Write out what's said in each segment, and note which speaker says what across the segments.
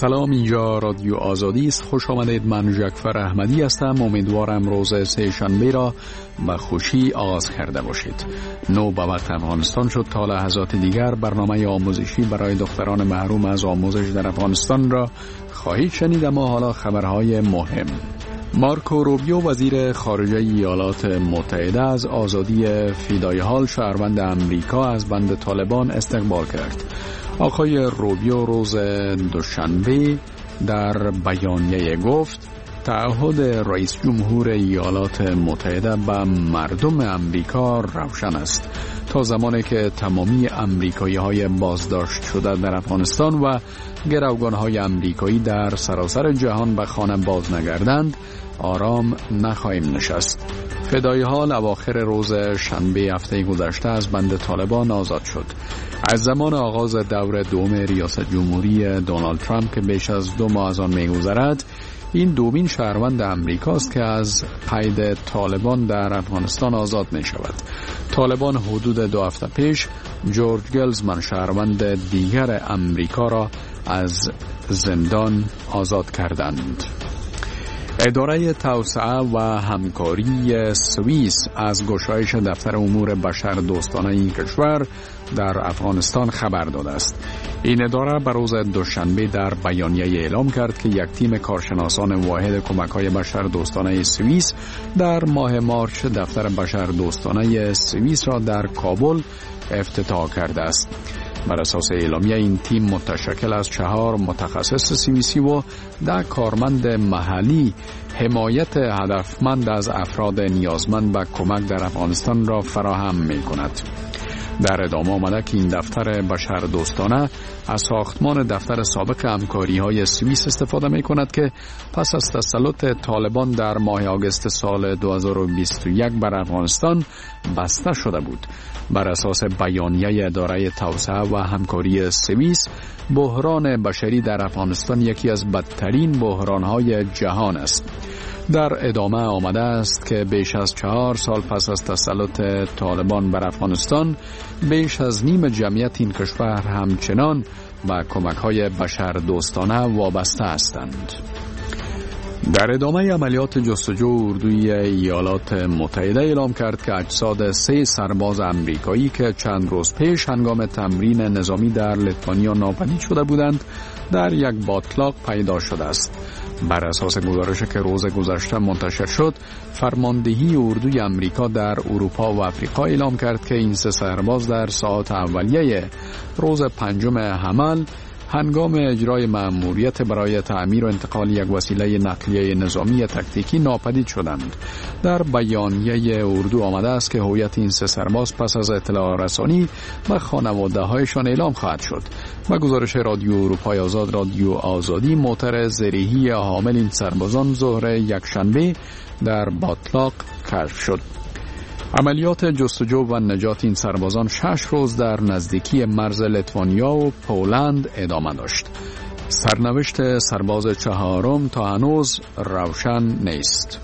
Speaker 1: سلام، اینجا رادیو آزادی است. خوش آمدید. من جعفر احمدی هستم. امیدوارم روز سه شنبه را به خوشی آغاز کرده باشید. 9 به وقت افغانستان شد. تا لحظات دیگر برنامه آموزشی برای دختران محروم از آموزش در افغانستان را خواهید شنید. اما حالا خبرهای مهم. مارکو روبیو وزیر خارجه ایالات متحده از آزادی فدای حال شهروند امریکا از بند طالبان استقبال کرد. آقای روبیو روز دوشنبه در بیانیه گفت تعهد رئیس جمهور ایالات متحده به مردم امریکا روشن است. تا زمانی که تمامی امریکایی‌های بازداشت شده در افغانستان و گروگان‌های امریکایی در سراسر جهان به خانه باز نگردند، آرام نخواهیم نشست. فدای حال اواخر روز شنبه هفته گذشته از بند طالبان آزاد شد. از زمان آغاز دور دوم ریاست جمهوری دونالد ترامپ که بیش از 2 ماه از آن می‌گذرد، این دومین شهروند امریکاست که از قید طالبان در افغانستان آزاد می شود. طالبان حدود 2 هفته پیش جورج گلزمن شهروند دیگر امریکا را از زندان آزاد کردند. اداره توسعه و همکاری سوئیس از گشایش دفتر امور بشر دوستانه این کشور در افغانستان خبر داده است. این اداره به روز دوشنبه در بیانیه اعلام کرد که یک تیم کارشناسان واحد کمک‌های بشر دوستانه سوئیس در ماه مارچ دفتر بشر دوستانه سوئیس را در کابل افتتاح کرده است. بر اساس اعلامیه این تیم متشکل از 4 متخصص سوئیسی و 10 کارمند محلی حمایت هدفمند از افراد نیازمند به کمک در افغانستان را فراهم می کند. در ادامه آمده که این دفتر بشر دوستانه از ساختمان دفتر سابق همکاری های سوئیس استفاده می کند که پس از تسلط طالبان در ماه آگوست سال 2021 بر افغانستان بسته شده بود. بر اساس بیانیه اداره توسعه و همکاری سوئیس، بحران بشری در افغانستان یکی از بدترین بحران‌های جهان است. در ادامه آمده است که بیش از 4 سال پس از تسلط طالبان بر افغانستان، بیش از نیم جمعیت این کشور همچنان به کمک‌های بشر دوستانه وابسته هستند. در ادامه عملیات جستجو، اردوی ایالات متحده اعلام کرد که اجساد 3 سرباز امریکایی که چند روز پیش هنگام تمرین نظامی در لیتوانیا ناپدید شده بودند در یک باتلاق پیدا شده است. بر اساس گزارشی که روز گذشته منتشر شد، فرماندهی اردوی امریکا در اروپا و افریقا اعلام کرد که این 3 سرباز در ساعات اولیه روز 5 حمل هنگام اجرای مأموریت برای تعمیر و انتقال یک وسیله نقلیه نظامی تکتیکی ناپدید شدند. در بیانیه اردو آمده است که هویت این 3 سرباز پس از اطلاع رسانی به خانواده‌هایشان اعلام خواهد شد. با گزارش رادیو اروپای آزاد، رادیو آزادی، موتر زرهی حامل این سربازان ظهر یکشنبه در باتلاق کشف شد. عملیات جستجو و نجات این سربازان 6 روز در نزدیکی مرز لیتوانیا و پولند ادامه داشت. سرنوشت سرباز 4 تا هنوز روشن نیست.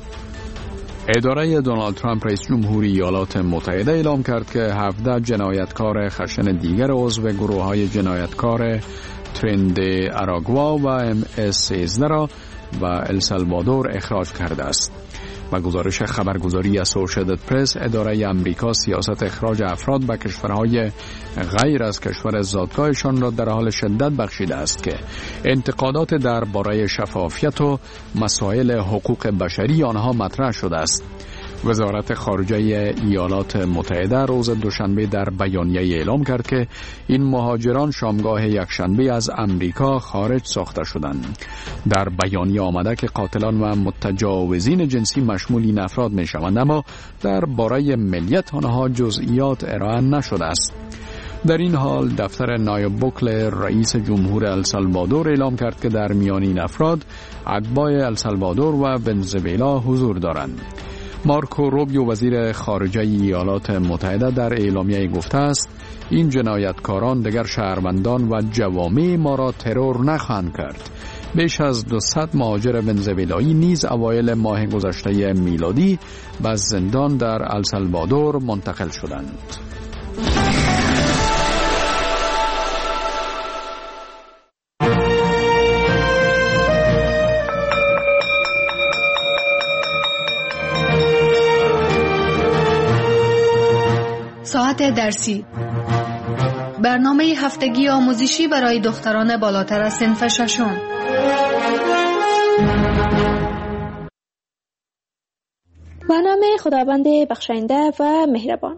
Speaker 1: اداره دونالد ترامپ رئیس جمهور ایالات متحده اعلام کرد که 17 جنایتکار خشن دیگر عضو گروه‌های جنایتکار ترند اراگوا و MS-13 را و السالوادور اخراج کرده است. و گزارش خبرگزاری اسوسییتد پرس، اداره امریکا سیاست اخراج افراد به کشورهای غیر از کشور زادگاهشان را در حال شدت بخشیده است که انتقادات درباره شفافیت و مسائل حقوق بشری آنها مطرح شده است. وزارت خارجه ایالات متحده روز دوشنبه در بیانیه اعلام کرد که این مهاجران شامگاه یکشنبه از امریکا خارج ساخته شدند. در بیانیه آمده که قاتلان و متجاوزین جنسی مشمول این افراد می شوند، اما درباره ملیت آنها جزئیات ارائه نشده است. در این حال دفتر نایب بوکل رئیس جمهور السالوادور اعلام کرد که در میان این افراد اتباع السالوادور و ونزوئلا حضور دارند. مارکو روبیو وزیر خارجه ایالات متحده در اعلامیه گفته است این جنایتکاران دیگر شهروندان و جوامع ما را ترور نخواهند کرد. بیش از 200 مهاجر ونزوئلایی نیز اوایل ماه گذشته میلادی به زندان در السالوادور منتقل شدند.
Speaker 2: ساعت درسی، برنامه هفتگی آموزشی برای دختران بالاتر از صنف ششم.
Speaker 3: به نام خداوند بخشاینده و مهربان.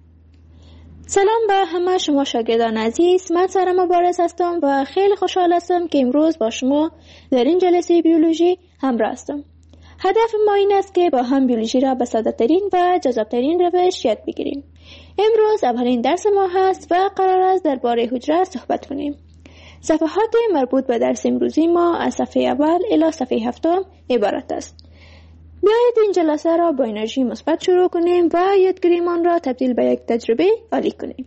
Speaker 3: سلام به همه شما شاگردان عزیز. من سارا مبارز هستم و خیلی خوشحال هستم که امروز با شما در این جلسه بیولوژی همراه هستم. هدف ما این است که با هم بیولوژی را به ساده‌ترین و جذاب‌ترین روش یاد بگیریم. امروز اولین درس ما هست و قرار است درباره حجره صحبت کنیم. صفحات مربوط به درس امروزی ما از صفحه اول الی صفحه 7 عبارت است. بیایید این جلسه را با انرژی مثبت شروع کنیم و یادگیریمان را تبدیل به یک تجربه عالی کنیم.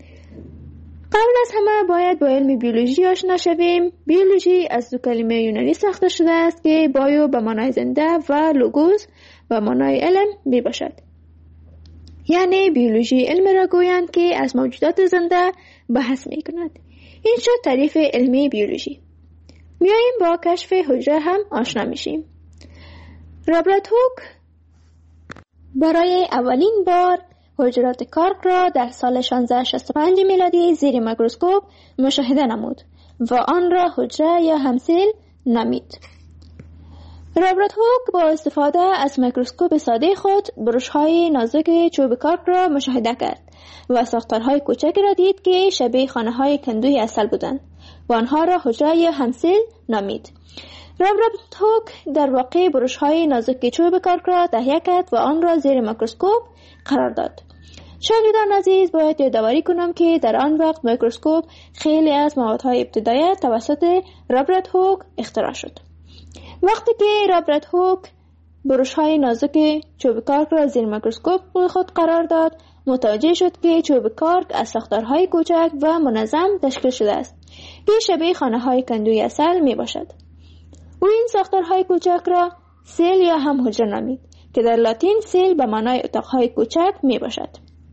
Speaker 3: قبل از همه باید با علم بیولوژی آشنا شویم. بیولوژی از دو کلمه یونانی ساخته شده است که بایو به معنای زنده و لوگوس به معنای علم می باشد. یعنی بیولوژی علم را گویند که از موجودات زنده بحث می کند. این شد تعریف علمی بیولوژی. میاییم با کشف حجره هم آشنا میشیم. رابرت هوک برای اولین بار حجرات کارک را در سال 1665 میلادی زیر میکروسکوپ مشاهده نمود و آن را حجره یا همسل نامید. رابرت هوک با استفاده از میکروسکوپ ساده خود برش‌های نازک چوب کارک را مشاهده کرد و ساختارهای کوچکی را دید که شبیه خانه‌های کندوی عسل بودند و آنها را حجره یا همسل نامید. رابرت هوک در واقع برش‌های نازک چوب کارک را تهیه کرد و آن را زیر میکروسکوپ قرار داد. شاگردان عزیز، باید یادآوری کنم که در آن وقت میکروسکوپ خیلی از موادهای ابتدایی توسط رابرت هوک اختراع شد. وقتی که رابرت هوک برش‌های نازک چوب کارک را زیر میکروسکوپ خود قرار داد، متوجه شد که چوب کارک از ساختارهای کوچک و منظم تشکیل شده است که شبیه خانه‌های کندوی عسل می باشد. او این ساختارهای کوچک را سل یا هم حجره نامید که در لاتین سل به معنای اتاقهای کوچک می باشد.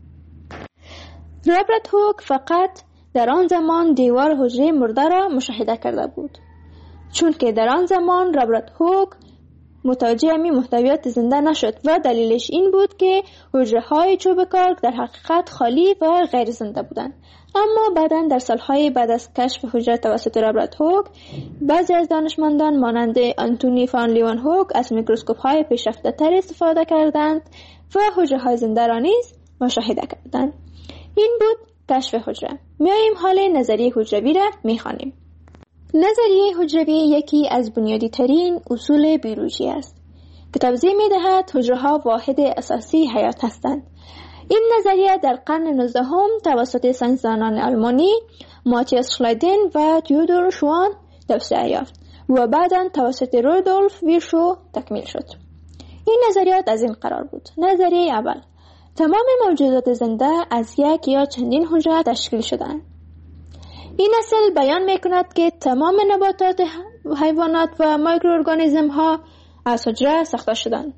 Speaker 3: رابرت هوک فقط در آن زمان دیوار حجره مرده را مشاهده کرده بود، چون که در آن زمان رابرت هوک متوجه همین محتویات زنده نشد و دلیلش این بود که حجره های چوب کارک در حقیقت خالی و غیر زنده بودند. اما بعداً در سالهای بعد از کشف حجره توسط رابرت هوک، بعضی از دانشمندان مانند آنتونی فان لیونهوک از میکروسکوپ های پیشرفته تر استفاده کردند و حجره های زنده را نیز مشاهده کردند. این بود کشف حجره. میاییم حال نظریه حجروی را میخوانیم. نظریه حجروی یکی از بنیادی ترین اصول بیولوژی است که توضیح می دهد حجره ها واحد اساسی حیات هستند. این نظریه در قرن 19 توسط ساینسدانان آلمانی ماتیاس شلایدن و تیودور شوان توسعه یافت و بعداً توسط رودولف ویرشو تکمیل شد. این نظریات از این قرار بود: نظریه اول، تمام موجودات زنده از یک یا چندین حجره تشکیل شدند. این اصل بیان می‌کند که تمام نباتات، حیوانات و مایکروارگانیسم ها از حجره ساخته شدند.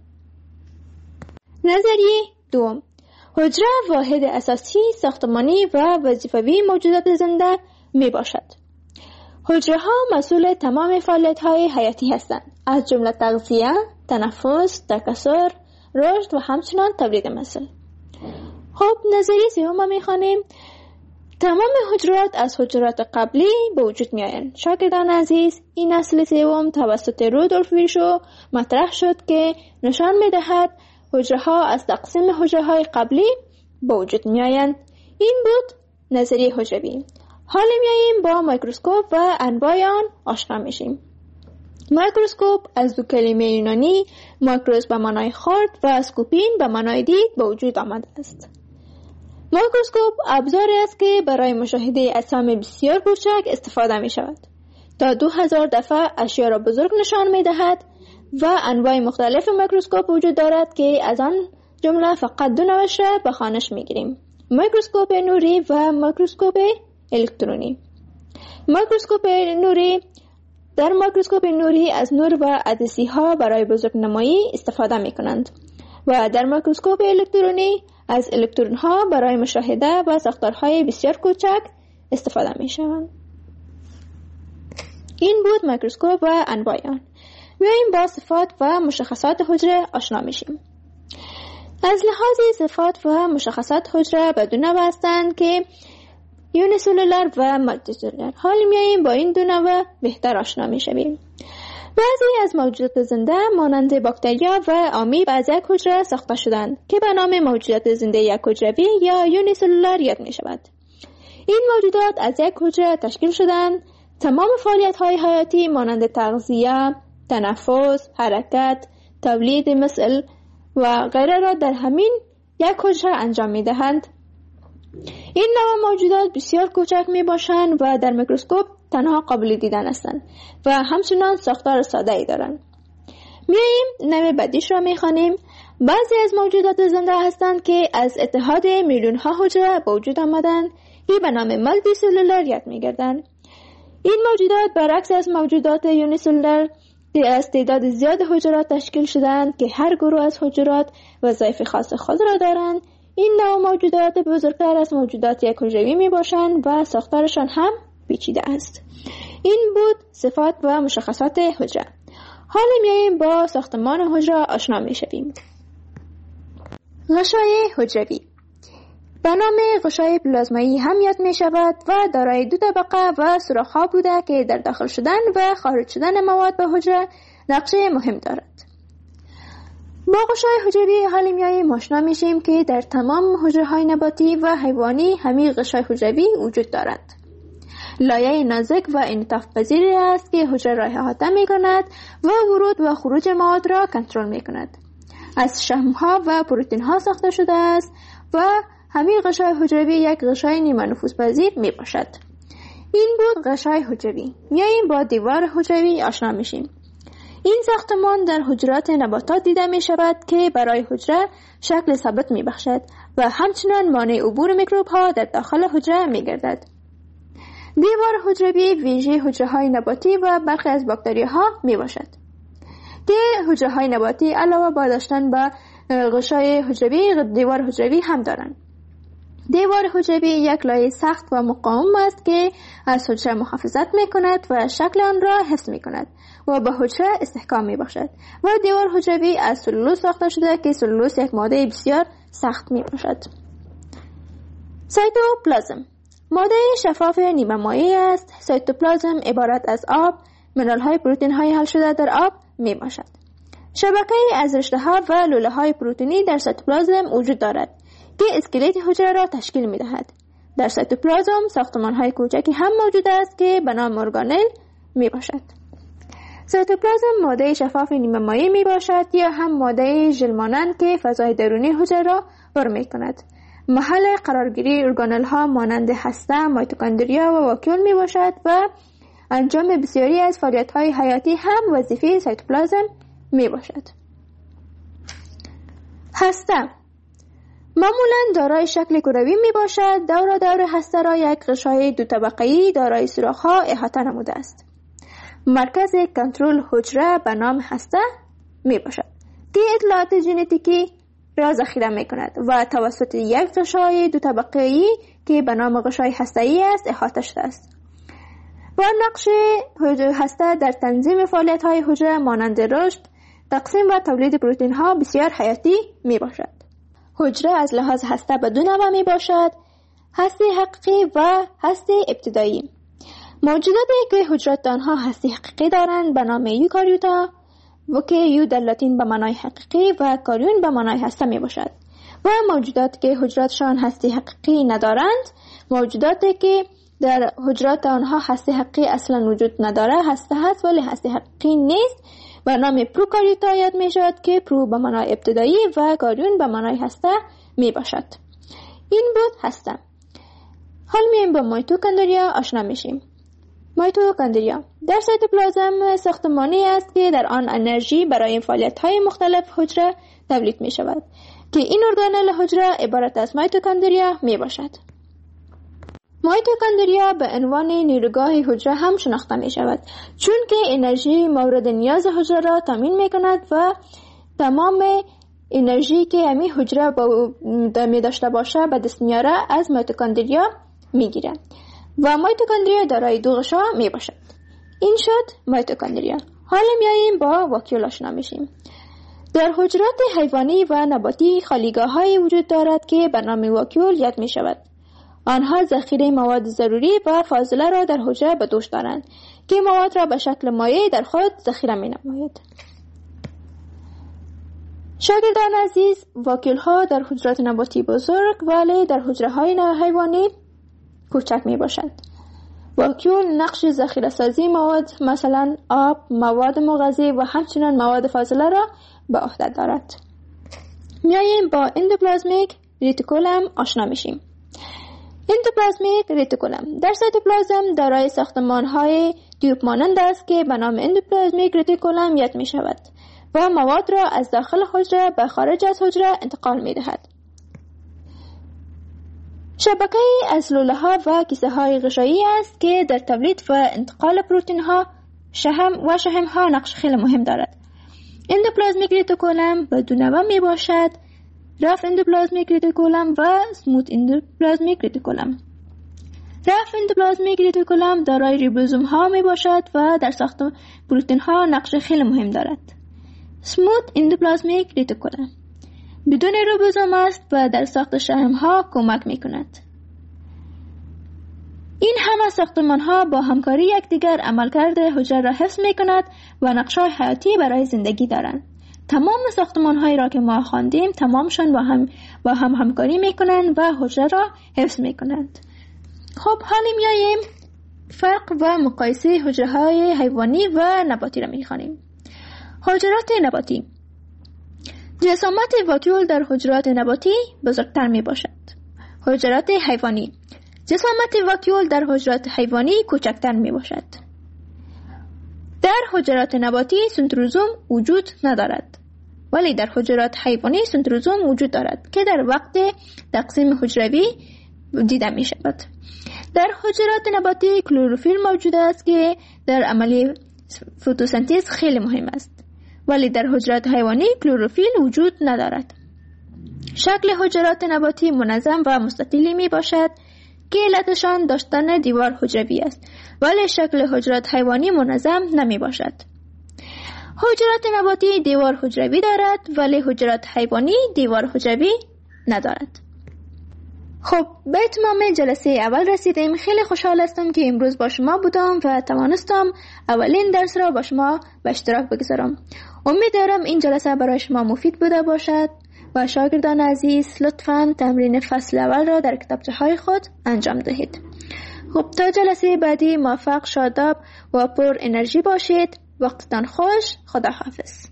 Speaker 3: نظریه دوم، حجره واحد اساسی ساختمانی و وظیفوی موجودات زنده می باشد. حجره ها مسئول تمام فعالیت های حیاتی هستند، از جمله تغذیه، تنفس، تکثر، رشد و همچنان تولید محصول. خب، نظریه سوم می‌خوانیم: تمام حجرات از حجرات قبلی به وجود می‌آیند. شاگردان عزیز، این اصل سوم توسط رودولف ویرشو مطرح شد که نشان می‌دهد حجره ها از تقسیم حجره های قبلی به وجود می‌آیند. این بود نظریه حجروی. حالا میاییم با میکروسکوپ و انواع آن آشنا میشیم. میکروسکوپ از دو کلمه یونانی مایکروس به معنای خرد و اسکوپین به معنای دید به وجود آمده است. میکروسکوپ ابزاری است که برای مشاهده اجسام بسیار کوچک استفاده می شود. تا 2000 دفعه اشیا را بزرگ نشان می دهد و انواع مختلف میکروسکوپ وجود دارد که از آن جمله فقط دو نوعش را به خوانش می گیریم: میکروسکوپ نوری و میکروسکوپ الکترونی. میکروسکوپ نوری در میکروسکوپ نوری از نور و عدسی ها برای بزرگنمایی استفاده می کنند و در میکروسکوپ الکترونی از الکترون ها برای مشاهده و ساختارهای بسیار کوچک استفاده می شوند. این بود میکروسکوپ و انواع آن. بیاییم با صفات و مشخصات حجره آشنا میشیم. از لحاظ صفات و مشخصات حجره به دو نوع هستند که یونیسلولر و مولتیسلولر. حال میاییم با این دو نوع بهتر آشنا میشویم. بعضی از موجودات زنده مانند باکتریا و آمیب از یک حجره ساخته شدند که به نام موجودات زنده یک حجروی یا یونیسلولر یاد می شود. این موجودات از یک حجره تشکیل شدند. تمام فعالیت‌های حیاتی مانند تغذیه، تنفس، حرکت، تولید مثل و غیره را در همین یک حجره انجام می دهند. این نوع موجودات بسیار کوچک می باشند و در میکروسکوپ تنها قابل دیدن هستند و همچنان ساختار ساده ای دارند. میاییم نوع بعدیش را می خوانیم. بعضی از موجودات زنده هستند که از اتحاد میلیون ها حجره به وجود آمدند که به نام مولتی سلولر یاد می گردند. این موجودات برعکس از موجودات یونیسلولر که از تعداد زیاد حجرات تشکیل شدند که هر گروه از حجرات وظایف خاص خود را دارند، این نوع موجودات بزرگتر از موجودات یک حجروی می باشند و ساختارشان هم پیچیده است. این بود صفات و مشخصات حجره. حالا میاییم با ساختمان حجره آشنا می شویم. غشای حجروی به نام غشای پلازمایی هم یاد می شود و دارای دو طبقه و سوراخ‌ها بوده که در داخل شدن و خارج شدن مواد به حجره نقشه مهم دارد. با غشای حجروی حالی میاییم آشنا میشیم که در تمام حجره‌های نباتی و حیوانی همین غشای حجروی وجود دارد. لایه نازک و انعطاف پذیری است که حجره را احاطه می‌کند و ورود و خروج مواد را کنترل می‌کند. از شحم‌ها و پروتئین‌ها ساخته شده است و همین غشای حجروی یک غشای نیمه نفوذپذیر میباشد. این بود غشای حجروی. میاییم با دیوار حجروی آشنا میشیم. این ساختمان در حجرات نباتات دیده می شود که برای حجره شکل ثابت می بخشد و همچنان مانع عبور میکروب ها در داخل حجره می گردد. دیوار حجروی ویژه حجره های نباتی و برخی از باکتریا ها می باشد که حجره های نباتی علاوه بر داشتن با غشای حجروی دیوار حجروی هم دارند. دیوار حجروی یک لایه سخت و مقاوم است که از حجره محافظت می کند و شکل آن را حفظ می کند و به حجره استحکام می بخشد و دیوار حجروی از سلولوز ساخته شده که سلولوز یک ماده بسیار سخت می باشد. سایتوپلازم ماده شفاف نیمه مایع است. سایتوپلازم عبارت از آب، منرال های پروتئین های حل شده در آب می باشد. شبکه از رشته ها و لوله های پروتئینی در سایتوپلازم وجود دارد که اسکلت حجره را تشکیل می دهد. در سایتوپلازم ساختمان های کوچکی هم موجود است که به نام ارگانل می باشد. سایتوپلازم ماده شفاف نیمه مایع می باشد یا هم ماده ژل مانند که فضای درونی حجره را پر می کند. محل قرارگیری ارگانل ها مانند هسته، میتوکندریا و واکیول می باشد و انجام بسیاری از فعالیت های حیاتی هم وظیفه سایتوپلازم می باشد. هسته معمولاً دارای شکل کروی می باشد. دور هسته را یک غشای دو طبقه‌ای دارای سوراخ‌ها احاطه نموده است. مرکز کنترل حجره به نام هسته می باشد که اطلاعات ژنتیکی را ذخیره می کند و توسط یک غشای دو طبقه‌ای که به نام غشای هسته‌ای است احاطه شده است. و نقش هسته در تنظیم فعالیت‌های حجره مانند رشد، تقسیم و تولید پروتئین‌ها بسیار حیاتی می باشد. حجره از لحاظ هسته به دو نوع می باشد: هسته حقیقی و هسته ابتدایی. موجوداتی که حجرات آنها هسته حقیقی دارند به نام یوکاریوتا و که یو در لاتین به معنای حقیقی و کاریون به معنای هسته می باشد. و موجوداتی که حجراتشان هسته حقیقی ندارند، موجوداتی که در حجرات آنها هسته حقیقی اصلا وجود نداره، هسته هست ولی هسته حقیقی نیست، به نام پروکاریوتا یاد می شود که پرو به معنای ابتدایی و کاریون به معنای هسته می باشد. این بود هسته. حال میایم با میتوکندریا آشنا میشیم. میتوکندریا در سایتوپلازم ساختمانی است که در آن انرژی برای فعالیت‌های مختلف حجره تولید می شود که این ارگانل حجره عبارت از میتوکندریا می باشد. میتوکندریا به عنوان نیروگاه حجره هم شناخته می شود چون که انرژی مورد نیاز حجره را تامین می کند و تمام انرژی که همین حجره می داشته باشه به دست میاره از میتوکندریا می گیره و میتوکندریا دارای دو غشا می باشد. این شد میتوکندریا. حالا میاییم با واکیول آشنا میشیم. در حجرات حیوانی و نباتی خالیگاه‌هایی وجود دارد که به نام واکیول یاد می شود. آنها ذخیره مواد ضروری و فاضله را در حجره به دوش دارند که مواد را به شکل مایع در خود ذخیره می نماید. شاگردان عزیز، واکیول‌ها در حجرات نباتی بزرگ ولی در حجره‌های حیوانی کوچک می باشد. واکیول نقش ذخیره سازی مواد مثلا آب، مواد مغذی و همچنین مواد فاضله را به عهده دارد. میاییم با اندوپلازمیک ریتیکولم آشنا میشیم. اندوپلازمیک ریتیکولم در سایتوپلازم دارای ساختمان‌های دیوب مانند است که به نام اندوپلازمیک ریتیکولم یاد می شود و مواد را از داخل حجره به خارج از حجره انتقال می دهد. شبکه از لوله‌ها و کیسه‌های غشایی است که در تولید و انتقال پروتئین‌ها و شحم‌ها نقش خیلی مهم دارد. اندوپلازمیک ریتیکولم به دو نوع می باشد: رف اندوپلازمیک ریتیکولم و سموت اندوپلازمیک ریتیکولم. رف اندوپلازمیک ریتیکولم دارای ریبوزوم‌ها می باشد و در ساخت پروتئین‌ها نقش خیلی مهم دارد. سموت اندوپلازمیک ریتیکولم بدون ریبوزوم است و در ساخت شحم‌ها کمک می کند. این همه ساختمان‌ها با همکاری یکدیگر عملکرد حجره را حفظ می کند و نقش‌های حیاتی برای زندگی دارند. تمام ساختمان‌هایی را که ما خواندیم تمامشان با هم همکاری می کنند و حجره را حفظ می کنند. خب حالا میاییم فرق و مقایسه حجره‌های حیوانی و نباتی را می‌خوانیم. حجرات نباتی. جسامت واکیول در حجرات نباتی بزرگتر می باشد. حجرات حیوانی. جسامت واکیول در حجرات حیوانی کوچکتر می باشد. در حجرات نباتی سنتروزوم وجود ندارد، ولی در حجرات حیوانی سنتروزوم وجود دارد که در وقت تقسیم حجروی دیده می شود. در حجرات نباتی کلروفیل موجود است که در عملیه فتوسنتز خیلی مهم است، ولی در حجرات حیوانی کلروفیل وجود ندارد. شکل حجرات نباتی منظم و مستطیلی می باشد که علتشان داشتن دیوار حجروی است، ولی شکل حجرات حیوانی منظم نمی باشد. حجرات نباتی دیوار حجروی دارد ولی حجرات حیوانی دیوار حجروی ندارد. خب به اتمام جلسه اول رسیدیم. خیلی خوشحال هستم که امروز با شما بودم و توانستم اولین درس را با شما به اشتراک بگذارم. امیدوارم این جلسه برای شما مفید بوده باشد و شاگردان عزیز لطفاً تمرین فصل اول را در کتابچه‌های خود انجام دهید. خب تا جلسه بعدی موفق، شاداب و پر انرژی باشید. وقتتان خوش. خداحافظ.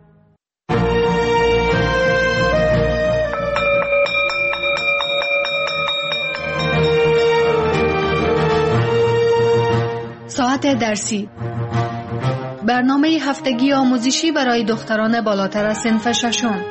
Speaker 2: ساعت درسی، برنامه هفتگی آموزشی برای دختران بالاتر از صنف ششم.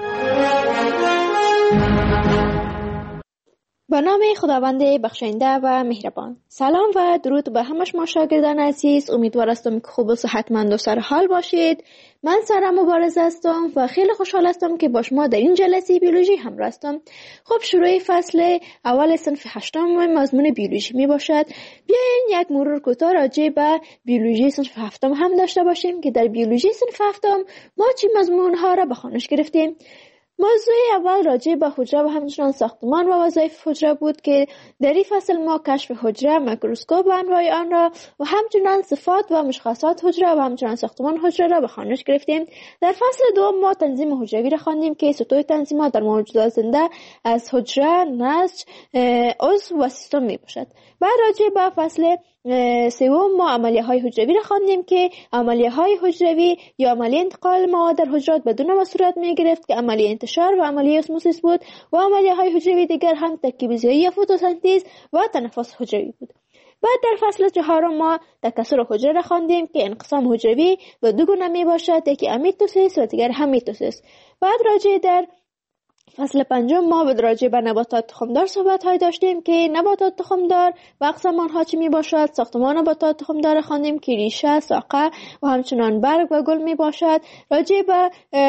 Speaker 3: به نام خداوند بخشنده و مهربان. سلام و درود به همه شما شاگردان عزیز. امیدوار هستم که خوب و صحتمند و سرحال باشید. من سارا مبارز هستم و خیلی خوشحال هستم که با شما در این جلسه بیولوژی همراه هستم. خب شروع فصل اول صنف 8 مضمون بیولوژی می باشد. بیاین یک مرور کوتاه راجع به بیولوژی صنف 7 هم داشته باشیم که در بیولوژی صنف 7 ما چه مضمون ها را به خوانش گرفتیم. موضوع اول راجع به حجره و همچنان ساختمان و وظایف حجره بود که در این فصل ما کشف حجره، میکروسکوپ و انواع آن را و همچنان صفات و مشخصات حجره و همچنان ساختمان حجره را به خوانش گرفتیم. در فصل دوم ما تنظیم حجروی را خواندیم که سطوح تنظیمات در موجودات زنده از حجره، نسج، عضو و سیستم می باشد. بعد راجع به فصل سوم ما عملیه‌های حجروی را خواندیم که عملیه‌های حجروی یا عملیه انتقال مواد در حجرات بدون ما صورت می‌گرفت که عملیه انتشار و عملیه اسموسیس بود و عملیه‌های حجروی دیگر هم ترکیب ضیایی یا فتوسنتز و تنفس حجروی بود. بعد در فصل چهارم ما تکثر حجره را خواندیم که انقسام حجروی به دو گونه می باشد، یکی امیتوسیس و دیگر هم میتوسیس. بعد راجع در فصل پنجم ما راجع به نباتات تخمدار صحبت های داشتیم که نباتات تخمدار و اقسام آنها چی می باشد. ساختمان نباتات تخمدار خواندیم که ریشه، ساقه و همچنان برگ و گل می باشد. راجع به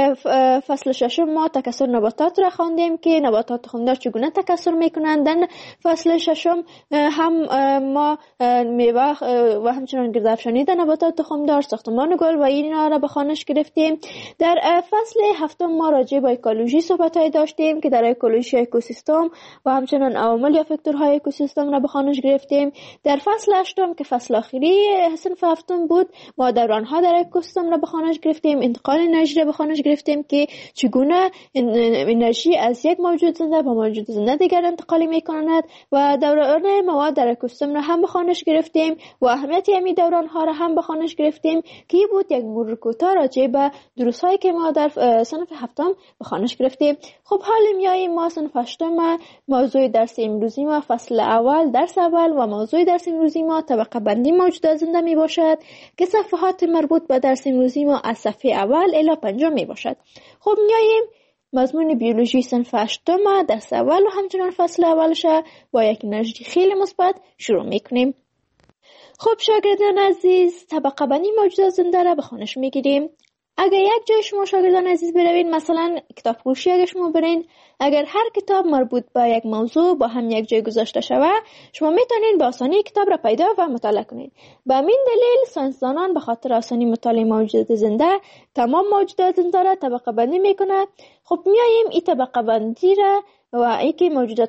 Speaker 3: فصل ششم ما تکثر نباتات را خواندیم که نباتات تخمدار چگونه تکثر می کنند. در فصل ششم هم ما میوه و همچنان گردافشانی در نباتات تخمدار، ساختمان گل و اینا را به خوانش گرفتیم. در فصل هفتم ما راجع به اکولوژی صحبت های داشتیم که در اکولوژی اکوسیستم و همچنان عوامل یا فاکتورهای اکوسیستم را به خوانش گرفتیم. در فصل هشتم که فصل آخری صنف هفتم بود ما دورانها در اکوسیستم را به خوانش گرفتیم، انتقال انرژی را به خوانش گرفتیم که چگونه انرژی از یک موجود زنده به موجود زنده دیگر انتقال می‌کند و دوران مواد در اکوسیستم را هم به خوانش گرفتیم و اهمیت همین دورانها را هم به خوانش گرفتیم که بود یک مرور کوتاه راجع به دروس‌هایی که ما در صنف هفتم به خوانش گرفتیم. خب حالا میاییم ما صنف هشتم. موضوع درس امروزی ما فصل اول درس اول و موضوع درس امروزی ما طبقه بندی موجودات زنده می باشد که صفحات مربوط به درس امروزی ما از صفحه اول الی پنجم می باشد. خب میاییم مضمون بیولوژی صنف هشتم درس اول و همچنان فصل اولش با یک انرژی خیلی مثبت شروع میکنیم. خب شاگردان عزیز، طبقه بندی موجودات زنده را به خوانش میگیریم. اگر یک جای شما شاگردان عزیز بروین، مثلا کتاب فروشی اگر شما برین، اگر هر کتاب مربوط به یک موضوع با هم یک جای گذاشته شوه، شما میتونین به آسانی کتاب را پیدا و مطالعه کنین. به همین دلیل ساینسدانان به خاطر آسانی مطالعه موجودات زنده تمام موجودات زنده را طبقه بندی میکنه. خب میاییم این طبقه بندی را و اینکه موجودات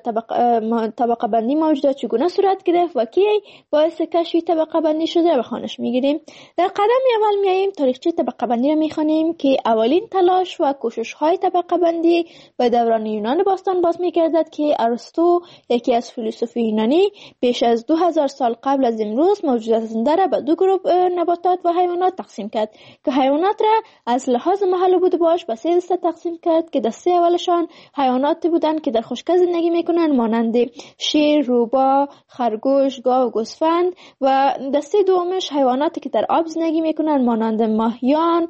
Speaker 3: طبقه بندی موجودات چگونه صورت گرفت و کی باعث کشف طبقه بندی شده به خوانش میگیریم. در قدم اول میاییم تاریخچه طبقه بندی را میخوانیم که اولین تلاش و کوشش های طبقه بندی به دوران یونان باستان باز میگردد که ارسطو، یکی از فیلسوف یونانی، بیش از 2000 سال قبل از امروز موجودات زنده را به دو گروه نباتات و حیوانات تقسیم کرد که حیوانات را از لحاظ محل بود باش به سه دسته تقسیم کرد که دسته اولشان حیواناتی بودند که در خشکی زندگی میکنند مانند شیر، روباه، خرگوش، گاو و گوسفند و دسته دومش حیواناتی که در آب زندگی میکنند مانند ماهیان،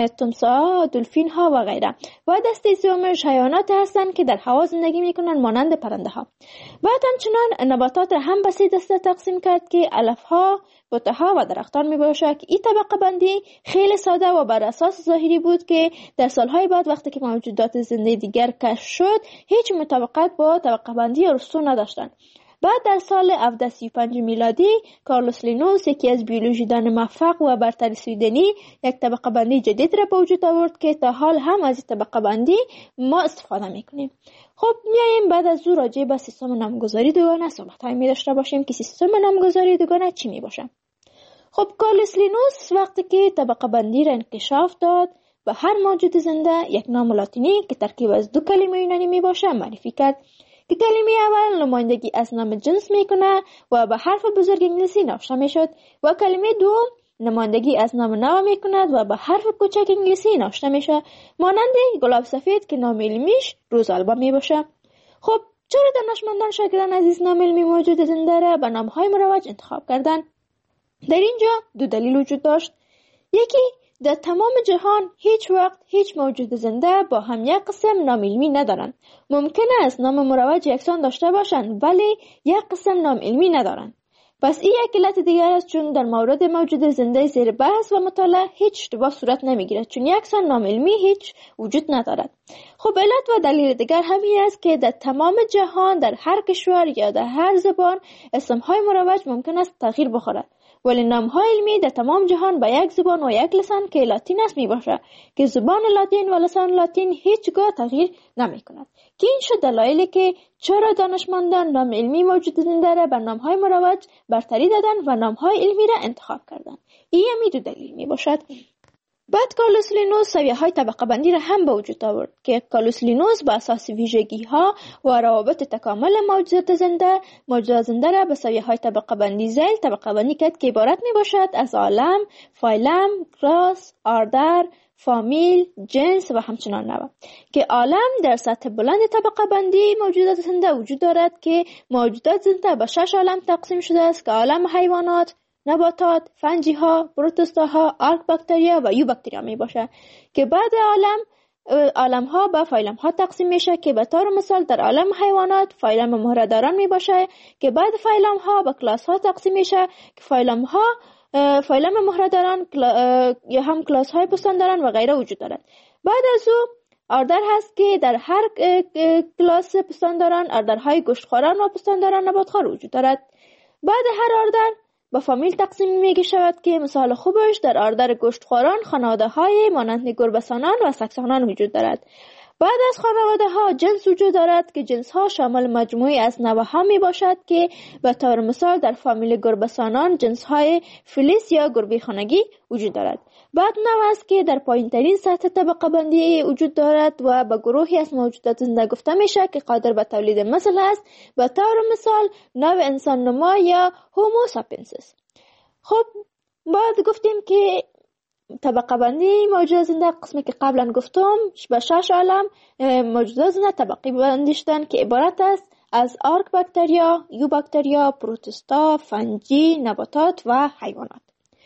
Speaker 3: تمساح، دلفین ها و غیره و دسته سومش حیواناتی هستند که در هوا زندگی میکنند مانند پرنده ها. بعد همچنان نباتات را هم به سه دسته تقسیم کرد که علف ها، بوته ها و درختان می باشد که این طبقه بندی خیلی ساده و بر اساس ظاهری بود که در سالهای بعد وقتی که موجودات زنده دیگر کشف شد هیچ مطابقت با طبقه بندی ارسطو نداشتند. بعد در سال 1735 میلادی کارلوس لینوس، یکی از بیولوژیدان موفق و برتر سویدنی، یک طبقه بندی جدید را به وجود آورد که تا حال هم از این طبقه بندی ما استفاده میکنیم. خب میایم بعد از او راجع به سیستم نامگذاری دوگانه صحبت های می داشته باشیم که سیستم نامگذاری دوگانه چی می باشه. خب کارلوس لینوس وقتی که طبقه بندی را انکشاف داد و هر موجود زنده یک نام لاتینی که ترکیب از دو کلمه یونانی می باشه معرفی کرد که کلمه اول نمایندگی از نام جنس میکنه و به حرف بزرگ انگلیسی نوشته میشد و کلمه دوم نمایندگی از نام نو میکند و به حرف کوچک انگلیسی نوشته میشه مانند گلاب سفید که نام علمیش روزآلبا میباشه. خب چرا دانشمندان شاگردان عزیز نام علمی موجود زنده را به نامهای مروج انتخاب کردند؟ در اینجا دو دلیل وجود داشت. یکی، در تمام جهان هیچ وقت هیچ موجود زنده با هم یک قسم نام علمی ندارند. ممکن است نام مروج یکسان داشته باشند ولی یک قسم نام علمی ندارند. پس این یک علت دیگر است چون در مورد موجود زنده زیر بحث و مطالعه هیچ اشتباه صورت نمیگیرد چون یکسان نام علمی هیچ وجود ندارد. خب علت و دلیل دیگر همین است که در تمام جهان در هر کشور یا در هر زبان اسمهای مروج ممکن است تغییر بخورد ولی نام‌های علمی در تمام جهان با یک زبان و یک لسان که لاتین است میباشد که زبان لاتین و لسان لاتین هیچگاه تغییر نمی‌کند. که این شد دلایلی که چرا دانشمندان نام علمی موجود زنده را بر نام‌های مروج برتری دادند و نام‌های علمی را انتخاب کردند. این دو دلیل میباشد. بعد کارلوس لینوس سویه‌های طبقه بندی را هم به وجود آورد که کارلوس لینوس با اساس ویژگی‌ها و روابط تکامل موجودات زنده را به سویه‌های طبقه بندی ذیل طبقه بندی کرد که عبارت میباشد از عالم، فایلم، کلاس، آردر، فامیل، جنس و همچنان نوع. که عالم در سطح بلند طبقه بندی موجودات زنده وجود دارد که موجودات زنده به 6 عالم تقسیم شده است که عالم حیوانات، نباتات، فنجی ها، پروتوزوا ها، آرک باکتریا و یو باکتریا می باشه که بعد عالم عالم ها به فایلم ها تقسیم میشه که به طور مثال در عالم حیوانات فایلم مهره‌داران می باشه که بعد فایلم ها به کلاس ها تقسیم میشه که فایلم مهره‌داران یا هم کلاس های پستانداران و غیره وجود دارد. بعد از او آردر هست که در هر کلاس پستانداران آردرهای گوشتخواران و پستانداران نباتخوار وجود دارد. بعد هر آردر به فامیل تقسیم میگه شود که مثال خوبش در آردر گوشتخواران خانواده های مانند گربه‌سانان و سگسانان وجود دارد. بعد از خانواده ها جنس وجود دارد که جنس ها شامل مجموعی از نوع ها می باشد که به طور مثال در فامیل گربه‌سانان جنس های فلیس یا گربه خانگی وجود دارد. بعد نوع است که در پایین ترین سطح طبقه بندی وجود دارد و به گروهی از موجودات زنده گفته میشه که قادر به تولید مثل است، به طور مثال نوع انسان نما یا هومو ساپینسیس. خب بعد گفتیم که طبقه بندی موجودات زنده قسمی که قبلا گفتم به 6 عالم موجودات زنده طبقه بندی شدن که عبارت است از آرک باکتریا، یو باکتریا، پروتوستا، فنجی، نباتات و حیوانات.